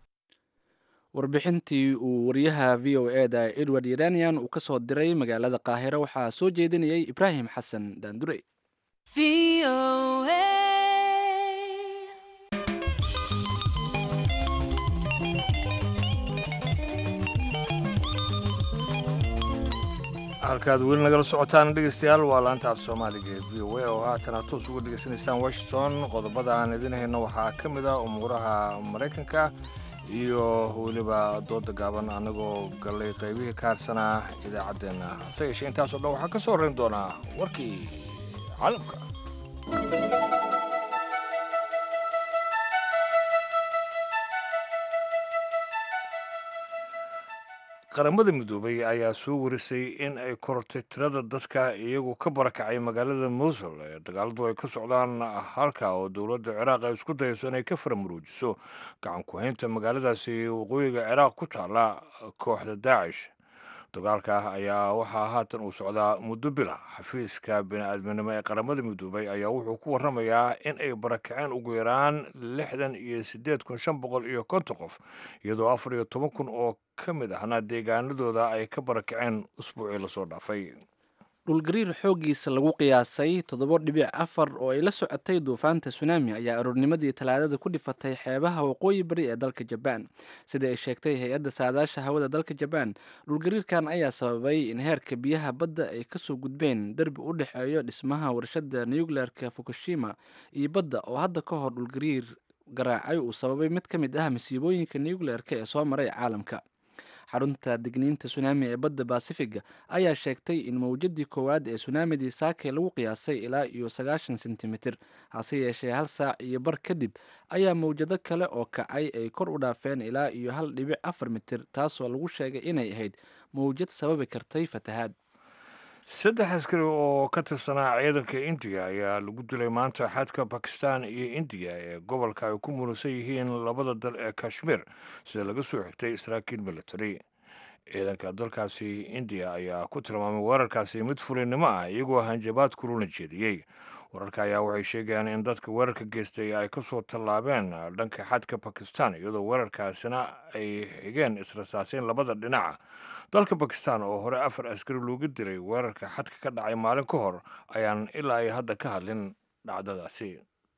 warbixintii uu wariyaha V O A da Edward Iranian uu ka soo diray magaalada Qaahiro waxaa soo jeedinayay Ibrahim Xasan Daandurey V O A halkaad weli nagala socotaan dhegeystayaal waa laanta af Soomaaliga ee V O A oo haatan aad toos uga dhegeysanaysaan Washington qodobada aan idin hayno waxaa ka mid ah umuuraha Mareykanka iyo weliba dooda gaaban anagoo galay qaybihii ka harsanaa idaacaddeenna hase yeeshee intaas oo dhan waxaa ka soo horreyn doonaa warkii caalamka qaramada midoobay ayaa soo warisay in ay korortay tirada dadka iyagoo ka barakacay magaalada Mosul ee dagaaladu ay ka socdaan halka oo dowladda Ciraaq ay isku dayayso inay ka faramaroojiso gacan ku haynta magaaladaasi waqooyiga Ciraaq ku taala kooxda Daesh dagaalka ayaa waxaa haatan uu socdaa muddo bil xafiiska bini'aadminimo ee qaramada midoobay ayaa wuxuu ku warramayaa in ay barakaceen ugu yaraan lixdan iyo siddeed kun shan boqol iyo konton qof iyadoo afar iyo toban kun oo ka mid ahna deegaanadooda ay ka barakaceen usbuucii lasoo dhaafay dhulgariir xooggiisa lagu qiyaasay toddoba dhibic afar oo ay la socotay duufaanta tsunami ayaa aroornimadii talaadada ku dhifatay xeebaha waqooyi bari ee dalka Japan sida ay sheegtay hay-adda saadaasha hawada dalka Japan dhulgariirkan ayaa sababay in heerka biyaha badda ay ka soo gudbeen darbi u dhexeeyo dhismaha warshadda nuclearka Fukushima iyo badda oo hadda ka hor dhulgariir garaacay uu sababay mid ka mid ah masiibooyinka nuclearka ee soo maray caalamka xarunta digniinta tsunami ee badda Pacifiga ayaa sheegtay in mawjadii koowaad ee tsunamidii Saake lagu qiyaasay ilaa iyo sagaashan sentimitir hase yeeshee hal saac iyo bar kadib ayaa mawjado kale oo kacay ay kor u dhaafeen ilaa iyo hal dhibic afar mitir taasoo lagu sheegay inay ahayd mawjad sababi kartay fatahaad. saddex askari oo ka tirsanaa ciidanka indiya ayaa lagu dilay maanta xadka bakistan iyo indiya ee gobolka ay ku muransan yihiin labada dal ee kashmir sida laga soo xigtay saraakiil military. ciidanka dalkaasi indiya ayaa ku tilmaamay weerarkaasi mid fulinnimo ah iyagoo hanjabaad kulula jeediyey. wararka ayaa waxay sheegayaan in dadka weerarka geystay ay ka soo tallaabeen dhanka xadka bakistan iyadoo weerarkaasina ay xigeen israsaaseyn labada dhinaca. dalka bakistan oo hore afar askari looga diray weerarka xadka ka dhacay maalin ka hor ayaan ilaa ay hadda ka hadlin dhacdadaasi.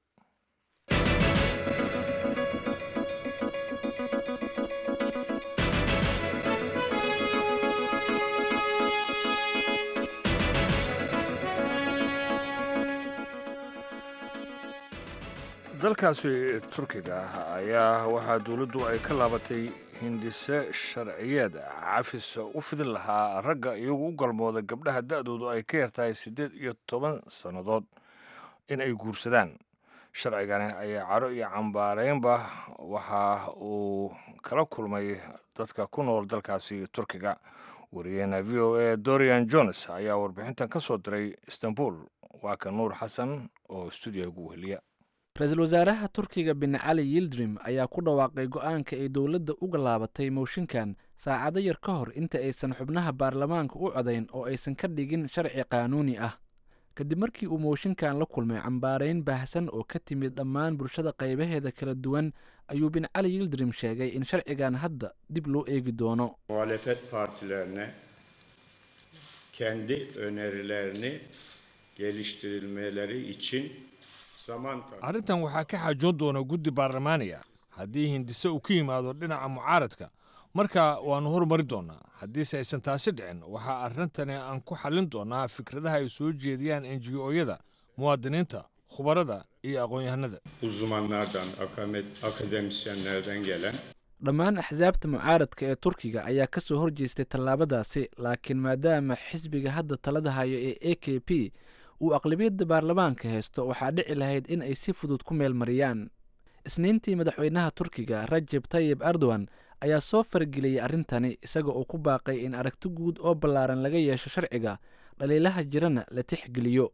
dalkaasi turkiga ah ayaa waxaa dowladdu ay ka laabatay hindise sharciyeed cafis u fidin lahaa ragga iyagu u galmooda gabdhaha da-doodu ay ka yartahay siddeed iyo toban sannadood in ay guursadaan. sharcigani ayaa caro iyo cambaareynba waxa uu kala kulmay dadka ku nool dalkaasi turkiga. wariyaheena v o a dorian jones ayaa warbixintan ka soo diray istanbul. waa ka nuur xasan oo stuudiyaha ugu weheliya. ra-iisul wasaaraha turkiga bin cali yildirim ayaa ku dhawaaqay go-aanka ay dowladda uga laabatay mooshinkan saacado yar ka hor inta aysan xubnaha baarlamaanka u codayn oo aysan ka dhigin sharci qaanuuni ah. kadib markii uu mooshinkan la kulmay cambaareyn baahsan oo ka timid dhammaan bulshada qaybaheeda kala duwan ayuu bin cali yildirim sheegay in sharcigan hadda dib loo eegi doono. muhalefet partilerine kendi önerilerini geliştirilmeleri için arrintan waxaa ka xaajoon doona guddi baarlamaaniga haddii hindise uu ka yimaado dhinaca mucaaradka marka waannu horumari doonnaa. haddiise aysan taasi dhicin waxaa arrintani aan ku xallin doonnaa fikradaha ay soo jeediyaan n g o-yada muwaadiniinta khubarada iyo aqoon-yahanada. uzmanlardan akademisyenlerden gelen dhammaan axsaabta mucaaradka ee turkiga ayaa ka soo horjeestay tallaabadaasi laakiin maadaama xisbiga hadda talada hayo ee a k p uu aqlabiyadda baarlamaanka haysto waxaa dhici lahayd in ay si fudud ku meel mariyaan. isniintii madaxweynaha turkiga rajeb tayib erdogan ayaa soo fargeliyey arrintani isaga oo ku baaqay in aragti guud oo ballaaran laga yeesho sharciga dhaliilaha jirana la tixgeliyo.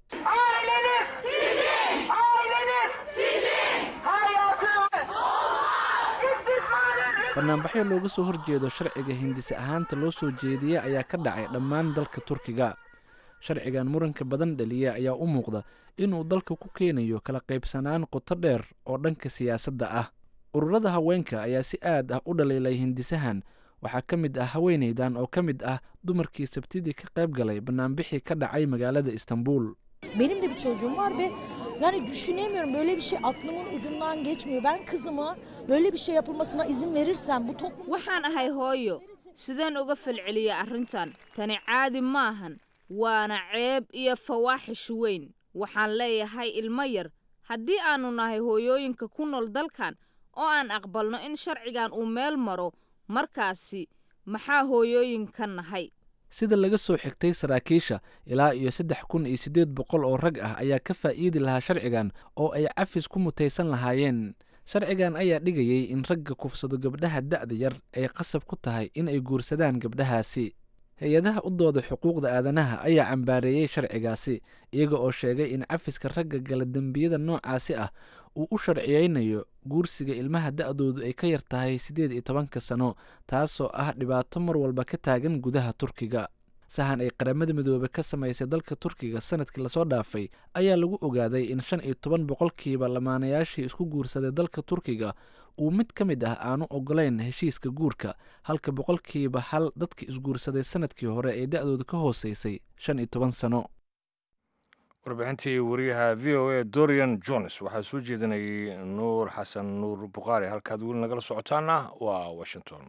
banaanbaxyo looga soo horjeedo sharciga hindise ahaanta loo soo jeediyey ayaa ka dhacay dhammaan dalka turkiga. sharcigan muranka badan dhaliya ayaa u muuqda inuu dalka ku keenayo kala qaybsanaan qoto dheer oo dhanka siyaasadda ah. ururada haweenka ayaa si aad ah u dhaliilay hindisahan. waxaa ka mid ah haweenaydan oo ka mid ah dumarkii sabtidii ka qayb galay banaanbixii ka dhacay magaalada istanbul. benim de bir çocuğum var ve yani düşünemiyorum, böyle bir şey aklımın ucundan geçmiyor. Ben kızıma böyle bir şey yapılmasına izin verirsem bu toplum... waxaan ahay hooyo, sideen uga falceliya arrintan? tani caadi maahan, waana ceeb iyo fawaaxish weyn. waxaan leeyahay ilmo yar, haddii aanu nahay hooyooyinka ku nool dalkan oo aan aqbalno in sharcigan uu meel maro, markaasi maxaa hooyooyinka nahay? sida laga soo xigtay saraakiisha ilaa iyo saddex kun iyo siddeed boqol oo rag ah ayaa ka faa'iidi lahaa sharcigan oo ay cafis ku mutaysan lahaayeen. sharcigan ayaa dhigayay in ragga kufsado gabdhaha da'da yar ay qasab ku tahay in ay guursadaan gabdhahaasi. hay-adaha u dooda xuquuqda aadanaha ayaa cambaareeyey sharcigaasi iyaga oo sheegay in cafiska ragga gala dembiyada noocaasi ah uu u sharciyeynayo guursiga ilmaha da'doodu ay ka yar tahay siddeed iyo tobanka sano, taasoo ah dhibaato mar walba ka taagan gudaha turkiga. sahan ay qaramada midoobe ka samaysay dalka turkiga sanadkii lasoo dhaafay ayaa lagu ogaaday in shan iyo toban boqolkiiba lamaanayaashii isku guursaday dalka turkiga uu mid ka mid ah aanu ogolayn heshiiska guurka, halka boqolkiiba hal dadka isguursaday sanadkii hore ee da'dooda ka hooseysay shan iyo toban sano. warbixintii wariyaha v o a dorian jones waxaa soo jeedinayay nuur xasan nuur bukhaari. halkaad weli nagala socotaana waa washington.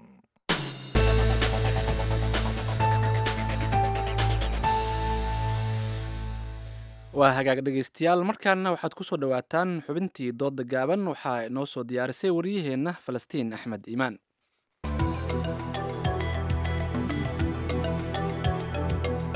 waa hagaag dhegaystayaal, markaana waxaad ku soo dhowaataan xubintii doodda gaaban. waxaa inoo soo diyaarisay waryaheenna falastiin axmed iimaan.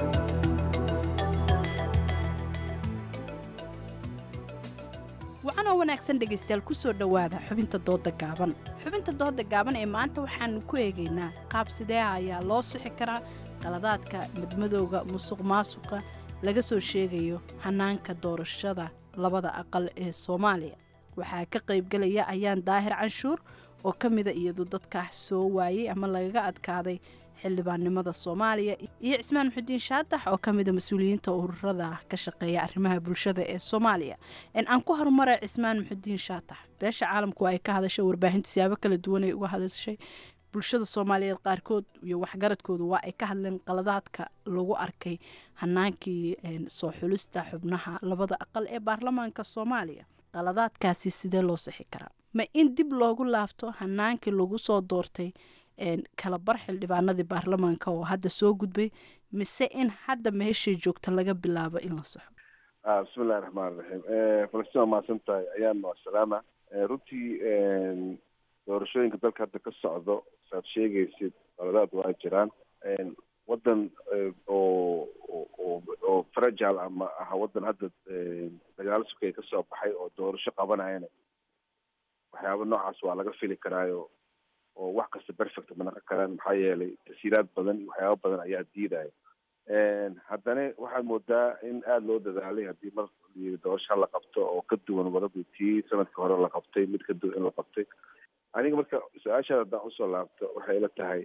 wacanoo wacan wanaagsan dhegaystayaal ku soo dhowaada xubinta dooda gaaban xubinta dooda gaaban ee maanta waxaanu ku eegaynaa qaab sidee ayaa loo sixi karaa qaladaadka madmadowga musuq maasuqa laga soo sheegayo hanaanka doorashada labada aqal ee Soomaaliya waxaa ka qaybgalaya ayaan daahir canshuur oo ka mid ah iyadu dadka soo waayay ama lagaga adkaaday xildhibaannimada Soomaaliya iyo Cismaan Muxudiin Shaatax oo ka mid ah mas'uuliyiinta ururada ka shaqeeya arrimaha bulshada ee Soomaaliya in aan ku horumaray Cismaan Muxudiin Shaatax beesha caalamku ay ka hadashay warbaahinta siyaabo kala duwan ay uga hadashay bulshada Soomaaliyeed qaarkood iyo waxgaradkoodu waa ay ka hadleen qaladaadka lagu arkay hanaankii soo xulista xubnaha labada aqal ee baarlamaanka Soomaaliya qaladaadkaasi sidee loo sixi karaa ma in dib loogu laabto hanaankii lagu soo doortay kala bar xildhibaanadii baarlamaanka oo hadda soo gudbay mise in hadda meeshii joogta laga bilaabo in la saxo bismillahi raxmaani raxiim falastiin mahadsan tahay ayaan noo salaama runtii doorashooyinka dalka hadda ka socdo saad sheegaysid qaladaad waa jiraan wadan oo oo fragile ama aha wadan hadda dagaalo sukay ka soo baxay oo doorasho qabanayana waxyaaba noocaas waa laga fili karaayo oo wax kasta perfect ma naqon karaan maxaa yeelay tasiiraad badan iyo waxyaaba badan ayaa diidaya haddana waxaad moodaa in aada loo dadaalay haddii mar doorasho la qabto oo ka duwan wadadii tii sanadka hore la qabtay mid ka duwan in la qabtay aniga marka su-aashaada haddaan usoo laabto waxay ila tahay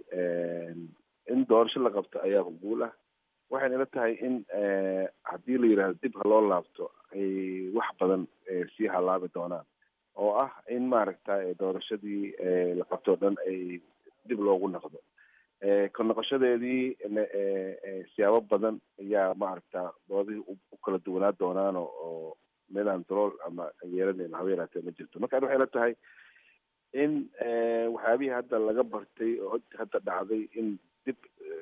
in doorasho la qabto ayaa guul ah waxayna ila tahay in haddii la yidhaahdo dib ha loo laabto ay wax badan sii halaabi doonaan oo ah in maaragta doorashadii la qabto dhan ay dib loogu noqdo ka noqoshadeedii siyaabo badan ayaa maaragta doodihii u kala duwanaa doonaan oo meelaan dalool ama yeelanayn haba yaraatee ma jirto marka waxay la tahay in waxyaabihii hadda laga bartay oo hadda dhacday in dib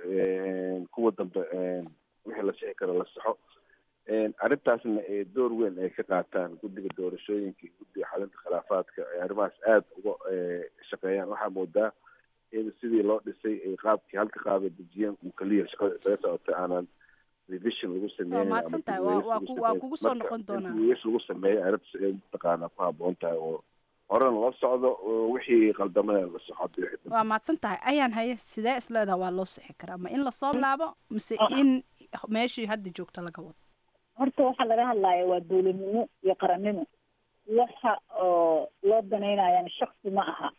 kuwa dambe wixii la sixi karo la saxo arrintaasna ee door weyn ay ka qaataan guddiga doorashooyinka iyo guddiga xalinta khilaafaadka ay arrimahaas aada uga shaqeeyaan waxaa moodaa in sidii loo dhisay ay qaabkii halka qaabay dejiyeen uu kaliya shaqada isaga socotay aanan revision lagu sameeyey waa kugu soo noqon doonaa lagu sameeyey arrintaas ay mataqaanaa ku habboon tahay oo horena loo socdo wixii qaldamada la soxo waa mahadsan tahay ayaan haye sidee isleedaha waa loo sixi karaa ma in lasoo laabo mise in meeshii hadda joogta laga wado horta waxaa laga hadlaya waa dowladnimo iyo qarannimo waxa oo loo danaynayana shaksi ma aha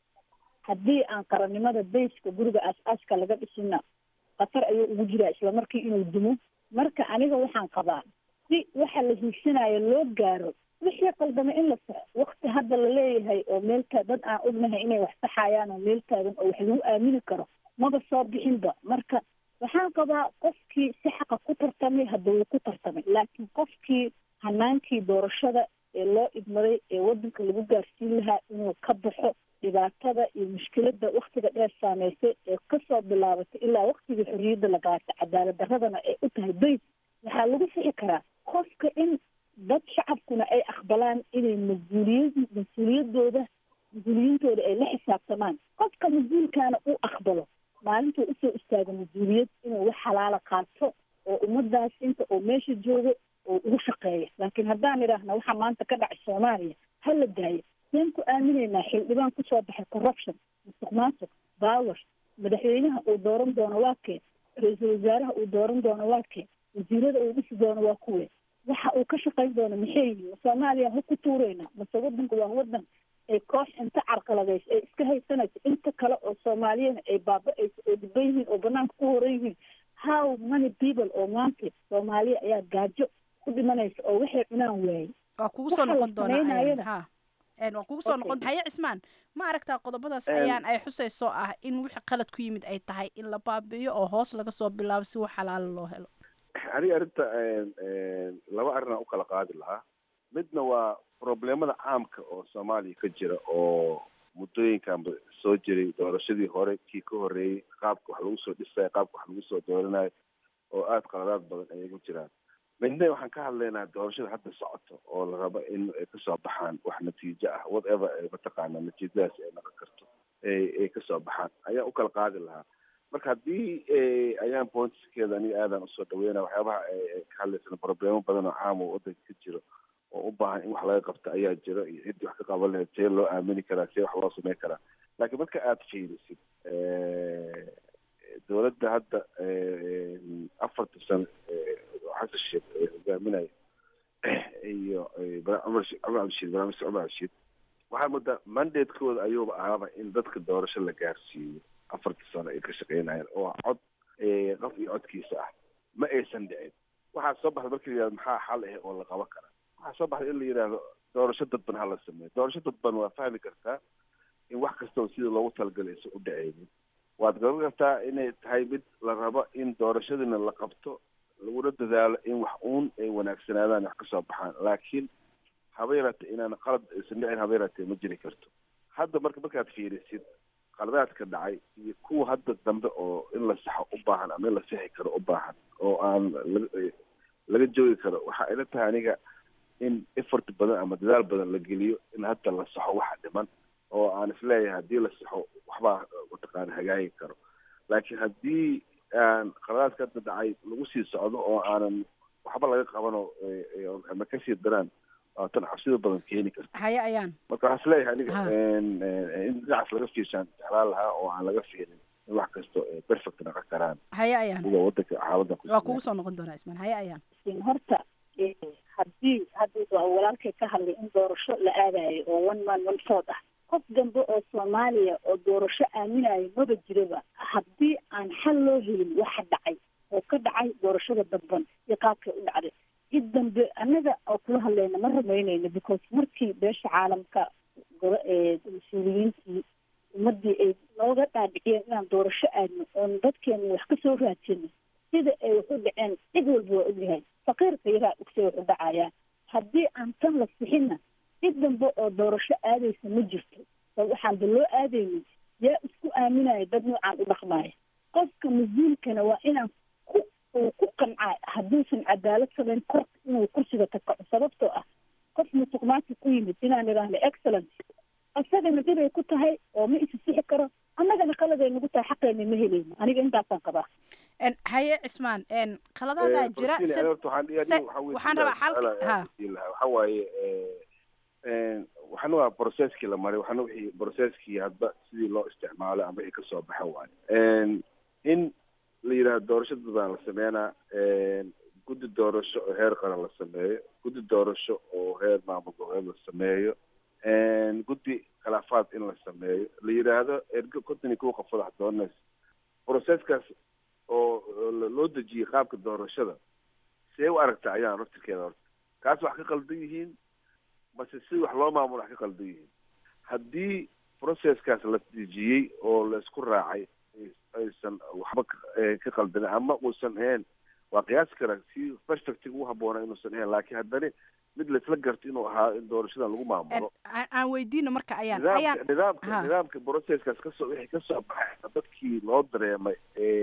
haddii aan qarannimada bayska guriga aas-aaska laga dhisina khatar ayuu ugu jiraa isla markii inuu dumo marka aniga waxaan qabaa si waxa la hiigsanayo loo gaaro wixii qaldama in la saxo wakti hadda la leeyahay oo meelka dad aan ognahay inay wax saxayaan oo meel taagan oo wax lagu aamini karo maba soo bixinba marka waxaan qabaa qofkii si xaqa ku tartamay hadda wuu ku tartamay laakiin qofkii hanaankii doorashada ee loo idmaday ee wadanka lagu gaarsiin lahaa inuu ka baxo dhibaatada iyo mushkiladda waktiga dheer saameysay ee kasoo bilaabatay ilaa waktigii xorriyadda la qaatay cadaalad daradana ay u tahay bays waxaa lagu sixi karaa qofka in dad shacabkuna ay aqbalaan inay mas-uuliyad mas-uuliyadooda mas-uuliyiintooda ay la xisaabtamaan qofka mas-uulkaana uu aqbalo maalintuu usoo istaago mas-uuliyad inuu wax xalaala qaato oo ummadaas inta oo meesha joogo oo ugu shaqeeya laakiin haddaan idhaahna waxaa maanta ka dhacay soomaaliya ha la daayo seen ku aaminaynaa xildhibaan kusoo baxay corruption musuq maasuq baawer madaxweynaha uu dooran doono waa kee ra-iisul wasaaraha uu dooran doono waa kee wasiirada uu dhisi doono waa kuwe waxa uu ka shaqayn doono maxay yihiin soomaaliya ha ku tuureyna mase wadanku waa wadan ay koox inta carqaladayso ay iska haysanayso inta kale oo soomaaliyana ay baaba-ayso oo dhiban yihiin oo banaanka ku horan yihiin how many people oo maanta soomaaliya ayaa gaajo ku dhimanaysa oo waxay cunaan waayey waa kugu soo noqon doonaa ha waa kugu soo noqon haye cismaan ma aragtaa qodobadaas ayaan ay xusayso ah in wixii qalad ku yimid ay tahay in la baabi'iyo oo hoos laga soo bilaabo si wax xalaala loo helo aniga arrinta laba arrin aan u kala qaadi lahaa midna waa problemada caamka oo soomaaliya ka jira oo muddooyinkan soo jiray doorashadii hore kii ka horreeyey qaabka wax lagu soo dhisayo qaabka wax lagu soo dooranayo oo aada qaladaad badan ayay ku jiraan midna waxaan ka hadlaynaa doorashada hadda socoto oo la rabo in ay kasoo baxaan wax natiijo ah whatever mataqaana natiijadaas ay noqon karto ay kasoo baxaan ayaan u kala qaadi lahaa marka haddii ayaan pointskeeda aniga aadaan usoo dhaweynaa waxyaabaha ka hadlaysana problemo badan oo caam oo wadanka ka jiro oo u baahan in wax laga qabto ayaa jira iyo ciddii wax ka qaban lahayd see loo aamini karaa see wax loo sameyn karaa laakiin marka aada fiirisid dowladda hadda afarta sano xasan sheekh hogaaminaya iyo cumar cumar cabdishiid barnaamijka cumar cabdishiid waxaa moodaa mandatekooda ayuuba ahaaba in dadka doorasho la gaarsiiyo afarta sano ay ka shaqeynayaan oo cod qof iyo codkiisa ah ma aysan dhicin waxaa soo baxda marka la yihahdo maxaa xal ah oo la qaban karaa waxaa soo baxda in la yidhaahdo doorasho dadban ha la sameeyo doorasho dadban waa fahmi kartaa in wax kastaba sida loogu talagalay isa u dhaceynin waad garan kartaa inay tahay mid la rabo in doorashadiina la qabto laguna dadaalo in wax uun ay wanaagsanaadaan wax kasoo baxaan laakiin haba yaraatee inaan qalad aysan dhicin haba yaraatee ma jiri karto hadda marka markaad fiirisid qaladaadka dhacay iyo kuwa hadda dambe oo in la saxo u baahan ama in la sixi karo u baahan oo aan laga joogi karo waxaa ila tahay aniga in effort badan ama dadaal badan la geliyo in hadda la saxo waxa dhiman oo aan isleeyahay haddii la saxo waxbaa mataqaana hagaagi karo laakiin haddii aan qaladaadka hadda dhacay lagu sii socdo oo aanan waxba laga qabano ama kasii daraan tan cabsida badan keeni karta haye ayaan marka waxaa isleeyahay aniga in dhinacaas laga fiirshaan jeclaan lahaa oo aan laga fiirin in wax kasto perfect noqon karaan haye ayaan sida wadanka xaaladda waa kugu soo noqon doonaa ismaan haye ayaan horta haddii haddii walaalkay ka hadlay in doorasho la aadayo oo one man one vote ah qof dambe oo soomaaliya oo doorasho aaminayo maba jiraba haddii aan xal loo helin waxa dhacay oo ka dhacay doorashada dadban iyo qaabkay u dhacday cid dambe annaga oo kula hadlayna ma rumaynayno because markii beesha caalamka mas-uuliyiintii ummadii ay nooga dhaadhiciyeen inaan doorasho aadno oon dadkeena wax kasoo raadsano sida ay wax u dhaceen cid walba waa ogyahay faqiirka yaraa ogse wax u dhacayaan haddii aan tan la sixinna cid dambe oo doorasho aadaysa ma jirto oo waxaanba loo aadaynin yaa isku aaminaya dad noocaan u dhaqmaya qofka mas-uulkana waa inaan ku uu ku qancaa hadduusan cadaalad samayn kor inuu kursiga takaco sababtoo ah qof musuq maasuq ku yimid inaan idhaahno excellence isagana dhibay ku tahay oo ma isi sixi karo annagana qaladay nagu tahay xaqeena ma helayno aniga intaasaan qabaa haye cismaan qaladaadaa jira waxaan rabaa xalka ha waxa waaye waxana waa processkii la maray waxana wixii processkii hadba sidii loo isticmaalo ama wixii kasoo baxa waaye in la yidhahdo doorasho dadbaan la sameynaa guddi doorasho oo heer qaran la sameeyo guddi doorasho oo heer maamul goboleed la sameeyo guddi khilaafaad in la sameeyo la yidhaahdo ergo konton iyo kuwa qof wadax doonaysa processkaas oo loo dejiyey qaabka doorashada see u aragta ayaan hortirkeeda horta kaas wax ka qaldan yihiin mase si wax loo maamulo wax ka qaldan yihiin haddii processkaas la dejiyey oo la isku raacay aysan waxba ka qaldanin ama uusan ahayn waa qiyaasi karaa si perfectiga u haboona inuusan ahayn laakiin haddana mid laisla garto inuu ahaa in doorashadan lagu maamulo aan weydiino marka ayaan ayaan nidaamka nidaamka processkaas kasoo wixii kasoo baxay dadkii loo dareemay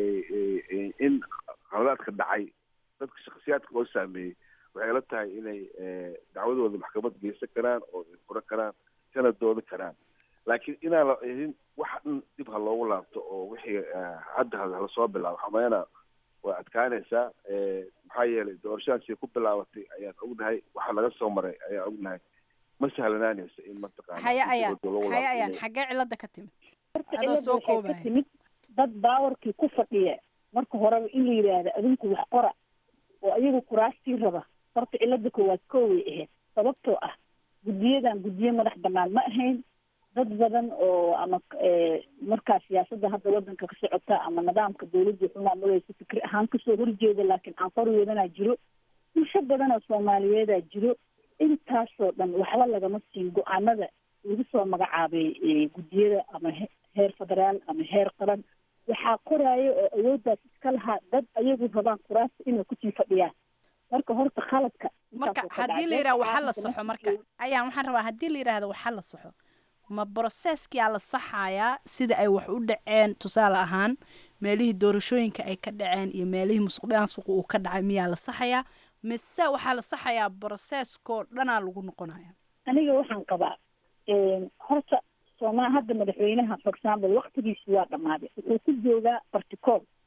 in qaladaadka dhacay dadka shakhsiyaadka loo saameeyey waxay la tahay inay dacwadooda maxkamad geysan karaan oo ay furan karaan kana doodi karaan laakiin inaan la ahin wax dhan dib ha loogu laabto oo wixii hadda hala soo bilaabo xameena waa adkaanaysaa maxaa yeelay doorashadaasi ku bilaabatay ayaan ognahay waxa laga soo maray ayaan ognahay ma sahlanaanaysa in mataqaana haya ayaan haya ayaan xaggee cilada ka timid adoo soo koobaya timid dad baawarkii ku fadhiya marka horeba in la yidhaahdo adinku wax qora oo ayagu kuraastii raba horta cilada koowaad kooway ahayd sababtoo ah guddiyadan guddiye madax banaan ma ahayn dad badan oo ama markaa siyaasadda hadda wadanka ka socota ama nidaamka dawladda xu maamulaysa fikri ahaan kasoo horjeeda laakiin aan farweedanaa jiro bulsho badan oo soomaaliyeedaa jiro intaasoo dhan waxba lagama siin go-aanada lagu soo magacaabay guddiyada ama heer federaal ama heer qaran waxaa qoraayo oo awooddaas iska lahaa dad ayagu rabaan kuraasta inay kusii fadhiyaan marka horta khaladka marka haddii la yidhaha waxa la saxo marka ayaan waxaan rabaa haddii la yidhaahdo waxa la saxo ma broceskia la saxayaa sida ay wax u dhaceen tusaale ahaan meelihii doorashooyinka ay ka dhaceen iyo meelihii musuqmaasuqa uu ka dhacay miyaa la saxayaa mise waxaa la saxayaa broceskoo dhanaa lagu noqonaya aniga waxaan qabaa horta soomaa hadda madaxweynaha for example waktigiisi waa dhammaaday wuxuu ku joogaa barticool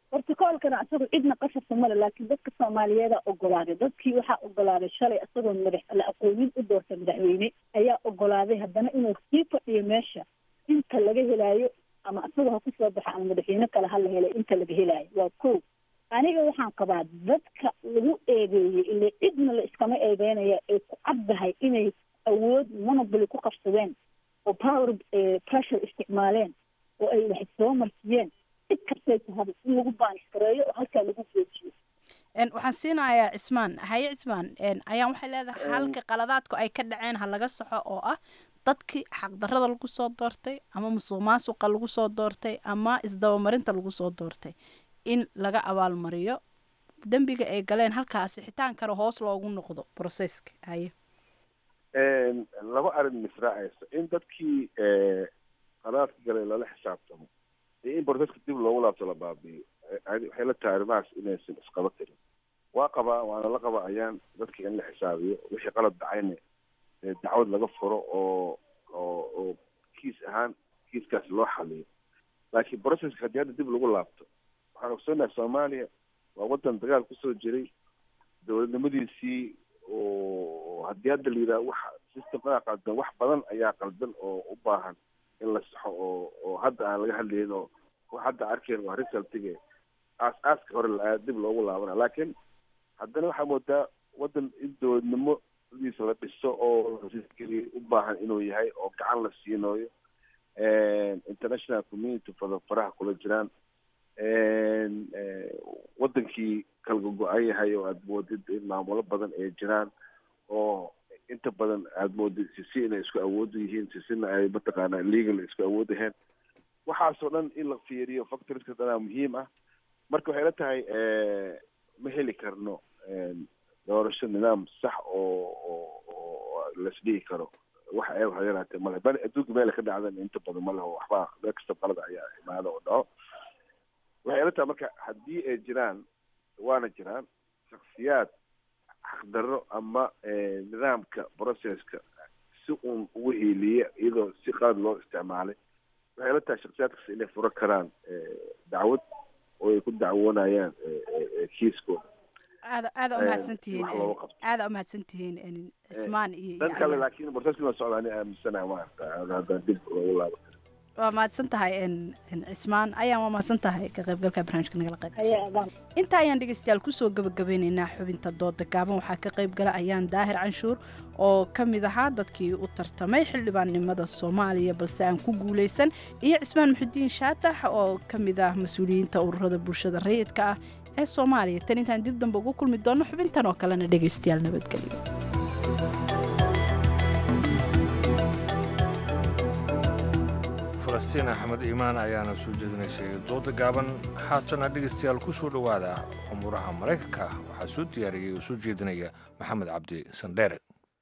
bortocoolkana isagoo cidna qasabka male laakiin dadka soomaaliyeeda ogolaaday dadkii waxaa ogolaaday shalay isagoo madax la aqoonin u doortay madaxweyne ayaa ogolaaday haddana inuu sii fadhiyo meesha inta laga helaayo ama isagoo ha kusoo baxa ama madaxweyne kale ha la helay inta laga helaayo waa ko aniga waxaan qabaa dadka lagu eedeeyey ile cidna la iskama eedeynaya ay ku caddahay inay awood monopoly ku qabsadeen oo power pressure isticmaaleen oo ay wax soo marsiyeen cid kastay tahay in lagu baaniskareeyo oo halkaa lagu joojiyo waxaan siinayaa cismaan haye cismaan ayaan waxay leedahay halka qaladaadku ay ka dhaceen ha laga saxo oo ah dadkii xaqdarrada lagu soo doortay ama musuq maasuqa lagu soo doortay ama isdabamarinta lagu soo doortay in laga abaalmariyo dembiga ay galeen halkaasi xitaankana hoos loogu noqdo processka haye laba arrin misraacaysa in dadkii qalaadka galay lala xisaabtamo iyo in proceska dib loogu laabto la baabi'iyo waxay la tahay arrimahaas inaysan isqaba karin waa qabaa waana la qaba ayaan dadkii in la xisaabiyo wixii qalad dhacayna dacwad laga furo oo oo oo kiis ahaan kiiskaas loo xaliyo laakiin proceska haddii hadda dib lagu laabto waxaan ogsoonahay soomaaliya waa waddan dagaal kusoo jiray dowladnimadiisii oo haddii hadda la yidhaha wax systemada qaldan wax badan ayaa qaldan oo u baahan in la saxo oo oo hadda aan laga hadlayn oo wax hadda arkeen waa resultige aas aaska hore la dib loogu laabana laakiin haddana waxaa moodaa waddan in dowladnimadiisa la dhiso oo lasgeliyo u baahan inuu yahay oo gacan la siinayo international community fada faraha kula jiraan wadankii kala go-an yahay oo aada moodid in maamulo badan ay jiraan oo inta badan aada moodid sisi inay isku awoodu yihiin sisina ay mataqaanaa legal isku awoodaheen waxaasoo dhan in la fiiriyo factorska dhanaa muhiim ah marka waxay la tahay ma heli karno doorasho nidaam sax oo oo lasdhihi karo waxa ay waxyaraatee male bal adduunka meela ka dhacdan inta badan male oo waxba meel kasta qalada ayaa imaada oo dhaco waxay la tahay marka haddii ay jiraan waana jiraan shaksiyaad xaqdarro ama nidaamka processka si uun ugu hiiliya iyadoo si qalad loo isticmaalay waxay la tahay shaksiyaadkaas inay furo karaan dacwad oo ay ku dacwoonayaan kiiskooda aada aada umahadsantihiin aada umahadsantihiin cismaan iyo dan kale laakiin proceska la socda ani aaminsanahay maarata haddaan dib loogu laabo waa mahadsan tahay cismaan ayaan waa mahadsan tahay ka qaybgalka barnaamijka nagala qayb inta ayaan dhegeystayaal kusoo gabagabeynaynaa xubinta dooda gaaban waxaa ka qayb gala ayaan daahir canshuur oo ka mid ahaa dadkii u tartamay xildhibaannimada soomaaliya balse aan ku guulaysan iyo cismaan muxudiin shaatax oo ka mid ah mas-uuliyiinta ururada bulshada rayidka ah ee soomaaliya tan intaan dib dambe ugu kulmi doono xubintan oo kalena dhegeystayaal nabadgelyo falastiin axmed iimaan ayaana soo jeedinaysay dooda gaaban haatana dhegeystayaal ku soo dhowaada umuuraha maraykanka waxaa soo diyaariyey oo soo jeedinaya maxamed cabdi sandheere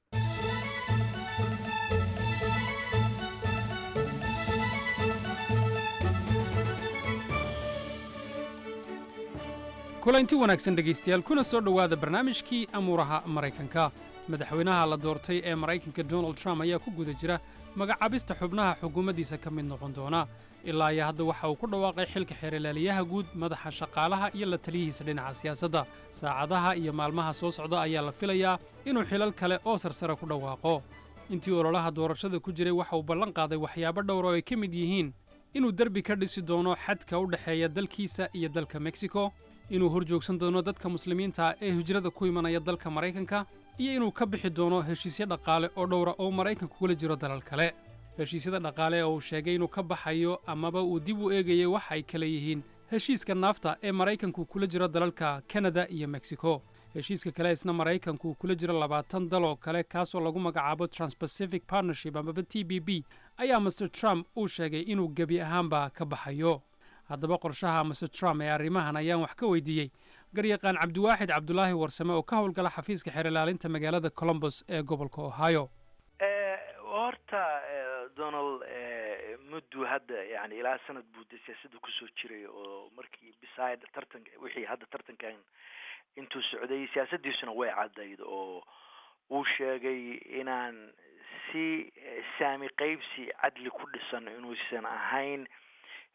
kulanti wanaagsan dhegaystayaal kuna soo dhowaada barnaamijkii amuuraha maraykanka madaxweynaha la doortay ee maraykanka donald trump ayaa ku guda jira magacaabista xubnaha xukuumaddiisa ka mid noqon doona ilaa iyo hadda waxa uu ku dhawaaqay xilka xeerlaaliyaha guud madaxa shaqaalaha iyo la taliyihiisa dhinaca siyaasadda saacadaha iyo maalmaha soo socda ayaa la filayaa inuu xilal kale oo sarsare ku dhawaaqo intii ololaha doorashada ku jiray waxa uu ballan qaaday waxyaabo dhowr oo ay ka mid yihiin inuu derbi ka dhisi doono xadka u dhexeeya dalkiisa iyo dalka meksiko inuu hor joogsan doono dadka muslimiinta ee hijrada ku imanaya dalka maraykanka iyo inuu ka bixi doono heshiisyo dhaqaale oo dhowra oo maraykanku kula jiro dalal kale heshiisyada dhaqaale oo uu sheegay inuu ka baxayo amaba uu dib u eegayay waxa ay kale yihiin heshiiska naafta ee maraykanku kula jiro dalalka kanada iyo meksiko heshiiska kale isna maraykanku kula jiro labaatan dal oo kale kaasoo lagu magacaabo transpacific partnership amaba t b b ayaa master trump uu sheegay inuu gebi ahaanba ka baxayo haddaba qorshaha master trump ee arrimahan ayaan wax ka weydiiyey garyaqaan cabdiwaaxid cabdulaahi warsame oo ka howlgala xafiiska xeerlaalinta magaalada columbus ee gobolka ohio horta donald muddu hadda yani ilaa sanad buu de siyaasadda kusoo jiray oo markii beside tartanka wixii hadda tartankan intuu socday siyaasaddiisuna way caddayd oo uu sheegay inaan si saami qaybsi cadli ku dhisan inuusan ahayn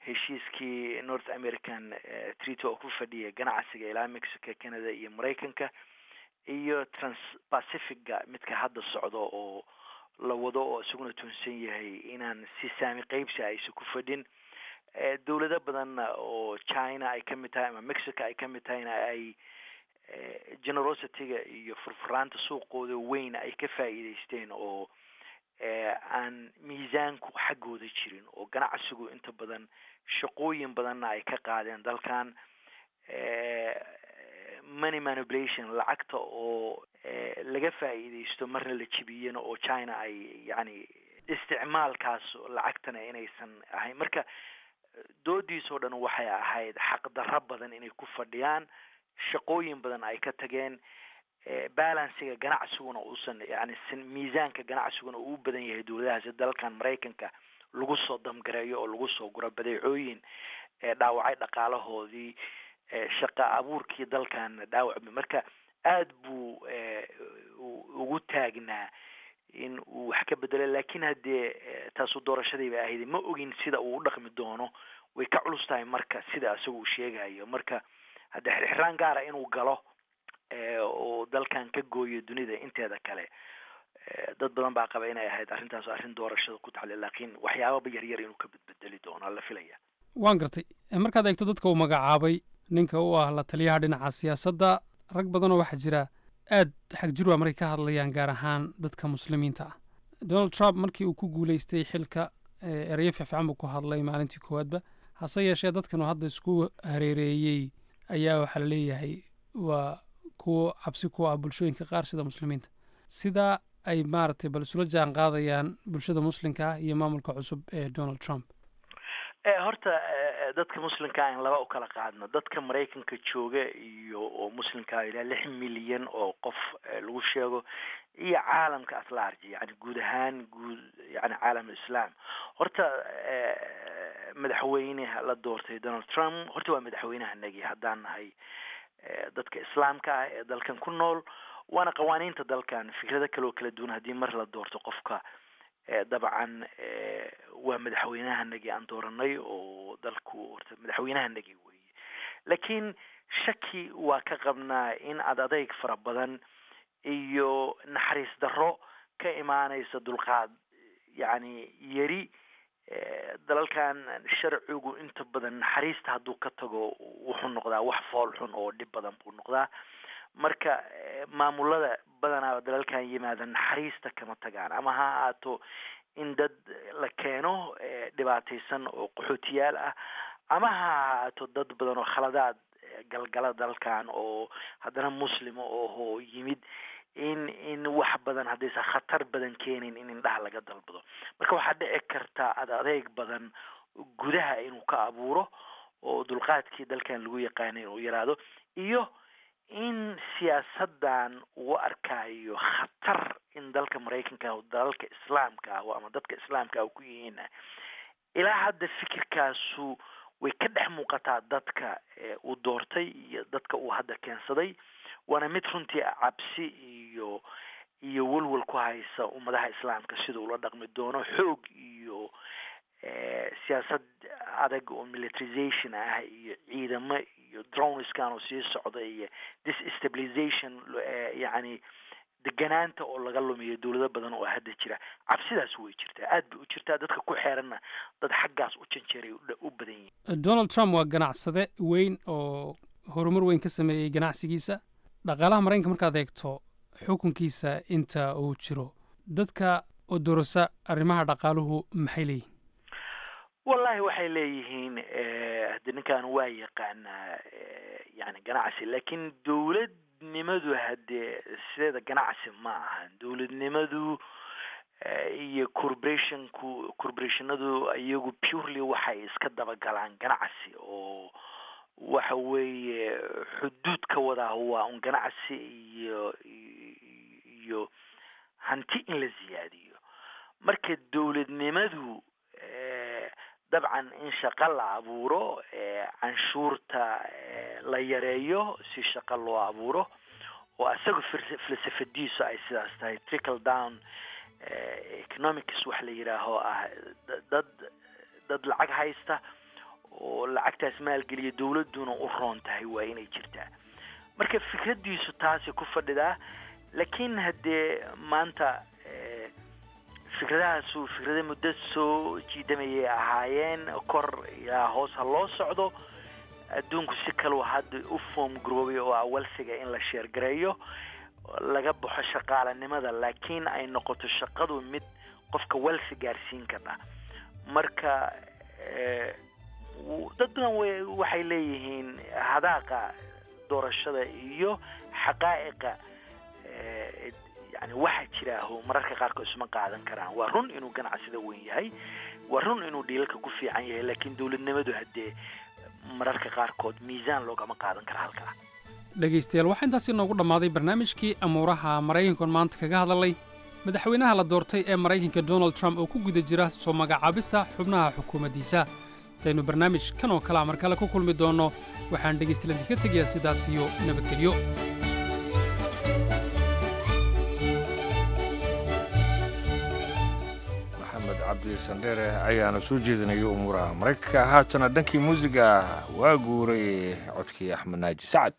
heshiiskii north american treaty oo ku fadhiya ganacsiga ilaa mexico, canada iyo maraykanka, iyo transpacifica midka hadda socdo oo la wado oo isaguna tunsan yahay inaan si saami qaybsi aysan ku fadhin. dowlado badan oo China ay ka mid tahay ama Mexico ay ka mid tahayna ay generosity-ga iyo furfuraanta suuqooda weyn ay ka faa'iidaysteen oo aan miisaanku xaggooda jirin, oo ganacsigu inta badan shaqooyin badanna ay ka qaadeen dalkan. money manipulation, lacagta oo laga faa'iidaysto marna la jibiyeen oo China ay yani isticmaalkaas lacagtana inaysan ahayn. Marka doodiisoo dhan waxay ahayd xaqdarro badan inay ku fadhiyaan, shaqooyin badan ay ka tageen, balansiga ganacsiguna uusan yani miisaanka ganacsiguna uu badan yahay dowladahaasi dalkan Maraykanka lagu soo damgareeyo oo lagu soo guro badeecooyin dhaawacay dhaqaalahoodii, shaqa abuurkii dalkan dhaawacmay. Marka aad buu ugu taagnaa in uu wax ka bedelo, laakiin haddee taasu doorashadii bay ahayd, ma ogin sida uu u dhaqmi doono, way ka culus tahay marka sida isagu uu sheegayo. Marka hadde xirxiraan gaara inuu galo oo dalkan ka gooyo dunida inteeda kale, dad badan baa qaba inay ahayd arrintaas arrin doorashada ku taxalil, laakiin waxyaababa yaryar inuu ka bedbedeli doono la filaya. waan gartay. markaad eegto dadka uu magacaabay ninka u ah la taliyaha dhinaca siyaasadda, rag badanoo waxaa jira aad xag jir waa markay ka hadlayaan, gaar ahaan dadka muslimiinta ah. Donald Trump markii uu ku guulaystay xilka erayo fiican buu ku hadlay maalintii koowaadba, hase yeeshee dadkan uu hadda isku hareereeyey ayaa waxaa la leeyahay waa kuwa cabsi ku ah bulshooyinka qaar sida muslimiinta. sidaa ay maaragtay bal isula jaan qaadayaan bulshada muslimka ah iyo maamulka cusub ee Donald Trump. horta dadka muslimka in laba u kala qaadno, dadka Maraykanka jooga iyo oo muslimka ilaa lix milyan oo qof lagu sheego, iyo caalamka at large, yani guud ahaan guud yani caalam islaam. horta madaxweynaha la doortay Donald Trump horta waa madaxweynaha nagi haddaan nahay dadka islaamka ah ee dalkan ku nool, waana qawaaniinta dalkan. fikrado kale oo kala duwan haddii mar la doorto qofka dabcan waa madaxweynahanagii aan dooranay oo dalku horta madaxweynahanagii weeye. laakiin shaki waa ka qabnaa in ad adayg fara badan iyo naxariis darro ka imaanaysa dulqaad yani yari. dalalkan sharcigu inta badan naxariista hadduu ka tago wuxuu noqdaa wax fool xun oo dhib badan buu noqdaa. marka maamulada badanaa dalalkan yimaada naxariista kama tagaan, ama ha ahaato in dad la keeno dhibaataysan oo qaxootiyaal ah, ama ha ahaato dad badan oo khaladaad galgala dalkan oo haddana muslima oo yimid in in wax badan haddaysan khatar badan keenin in indhaha laga dalbado. marka waxaa dhici karta ad adeeg badan gudaha inuu ka abuuro oo dulqaadkii dalkan lagu yaqaanay inuu yaraado, iyo in siyaasadan uu arkayo khatar in dalka Maraykanka oo dalalka islaamka ah ama dadka islaamka ah ku yihiin. ilaa hadda fikirkaasu way ka dhex muuqataa dadka uu doortay iyo dadka uu hadda keensaday, waana mid runtii cabsi iyo iyo walwal ku haysa ummadaha islaamka sida uu la dhaqmi doono. xoog iyo siyaasad adag oo militarization ah iyo ciidamo iyo droneskan oo sii socda iyo destabilization yani deganaanta oo laga lumiyo dowlado badan oo hadda jira. cabsidaas way jirtaa, aad bay u jirtaa. dadka ku xeeranna dad xaggaas u janjeeray u badan yihiin. Donald Trump waa ganacsade weyn oo horumar weyn ka sameeyey ganacsigiisa. dhaqaalaha Maraykanka markaad eegto xukunkiisa inta uu jiro, dadka oo dorasa arrimaha dhaqaaluhu maxay leeyihiin? wallahi waxay leeyihiin hadda ninkan waa yaqaanaa yani ganacsi, laakiin dowladnimadu hadde sideeda ganacsi ma ahan. dowladnimadu iyo corporationku corporationadu iyagu purely waxay iska dabagalaan ganacsi, oo waxa weeye xuduud ka wadaa waa un ganacsi iyo iyo hanti in la ziyaadiyo. marka dowladnimadu dabcan in shaqo la abuuro, canshuurta la yareeyo si shaqo loo abuuro, oo asaga falsafadiisu ay sidaas tahay trickle down economics wax la yidhaaho ah, dad dad lacag haysta oo lacagtaas maalgeliya dawladduna u roon tahay waa inay jirtaa. marka fikraddiisu taasi ku fadhidaa, laakiin haddee maanta fikradahaasu fikrada muddo soo jiidamayay ahaayeen, kor ilaa hoos ha loo socdo. adduunku si kaleu hadda u foom garoobay oo awalsiga in la sheergareeyo, laga baxo shaqaalanimada, laakiin ay noqoto shaqadu mid qofka walsi gaarsiin karta. marka dad badan waxay leeyihiin hadaaqa doorashada iyo xaqaa'iqa yani waxa jira oo mararka qaarkood isma qaadan karaan. waa run inuu ganacsida weyn yahay, waa run inuu dhiilalka ku fiican yahay, laakiin dawladnimadu haddee mararka qaarkood miisaan loogama qaadan kara halkaa. dhegaystayaal waxaa intaasi noogu dhammaaday barnaamijkii amuuraha maraykankan maanta kaga hadalay madaxweynaha la doortay ee maraykanka donald trump oo ku guda jira soo magacaabista xubnaha xukuumaddiisa. intaynu barnaamij kan oo kalea mar kale ku kulmi doonno waxaan dhegaystayaal ka tegayaa sidaas iyo nabadgelyo. maxamed cabdi sandheere ayaana soo jeedinaya umuuraha maraykanka. haatana dhankii muusiga waa guuray codkii axmed naaji sacad.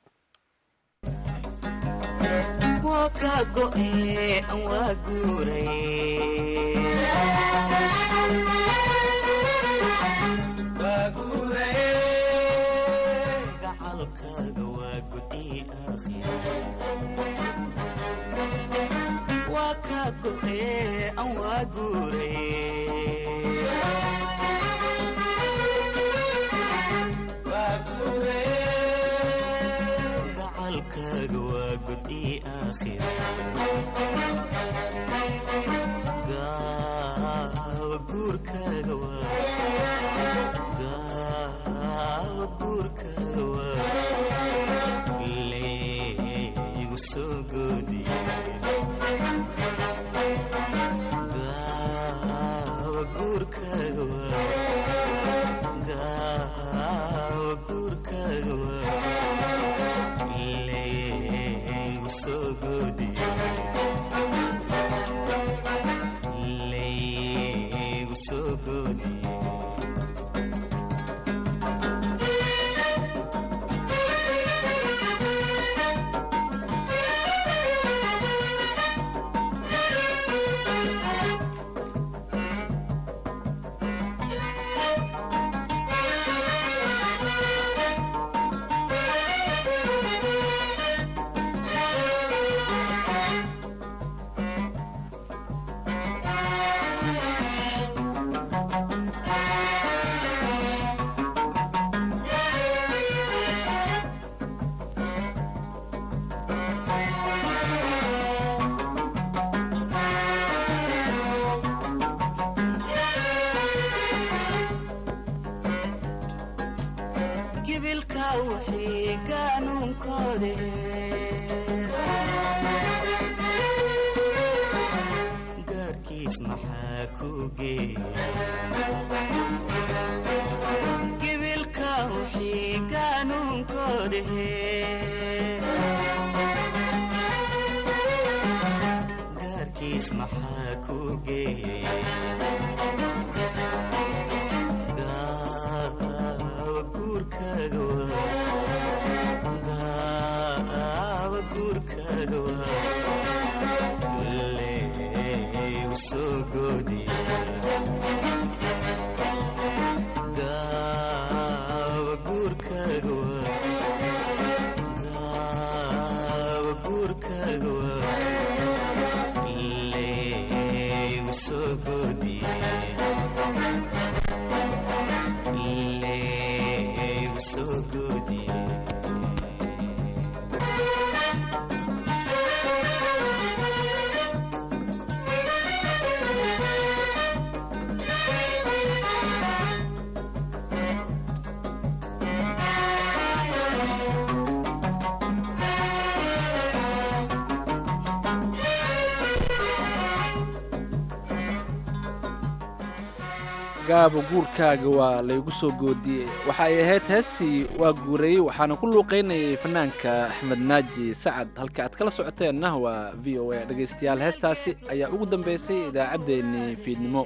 gaabo guurkaaga waa laygu soo goodiyey waxa ay ahayd heestii waa guureeyey waxaana ku luuqaynayay fanaanka axmed naaji sacad. halka aad kala socoteenna waa v o a dhegaystayaal. heestaasi ayaa ugu dambaysay idaacaddeenii fiidnimo.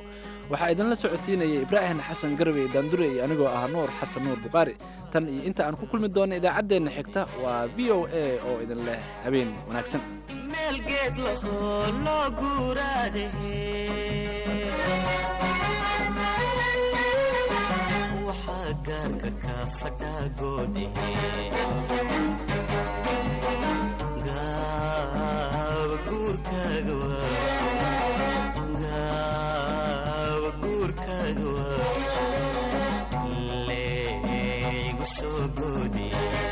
waxaa idinla socodsiinaya ibraahim xasan garbe daandurey anigoo ah nuur xasan nuur buqaari tan iyo inta aan ku kulmi doono idaacaddeenna xigta waa v o a oo idin leh habeen wanaagsan meel geed lahoo loo guuraade waxaa gaarka ka fadhaa goode gaaba guurkaaga gaaba guurkaaga waa leegu soo goode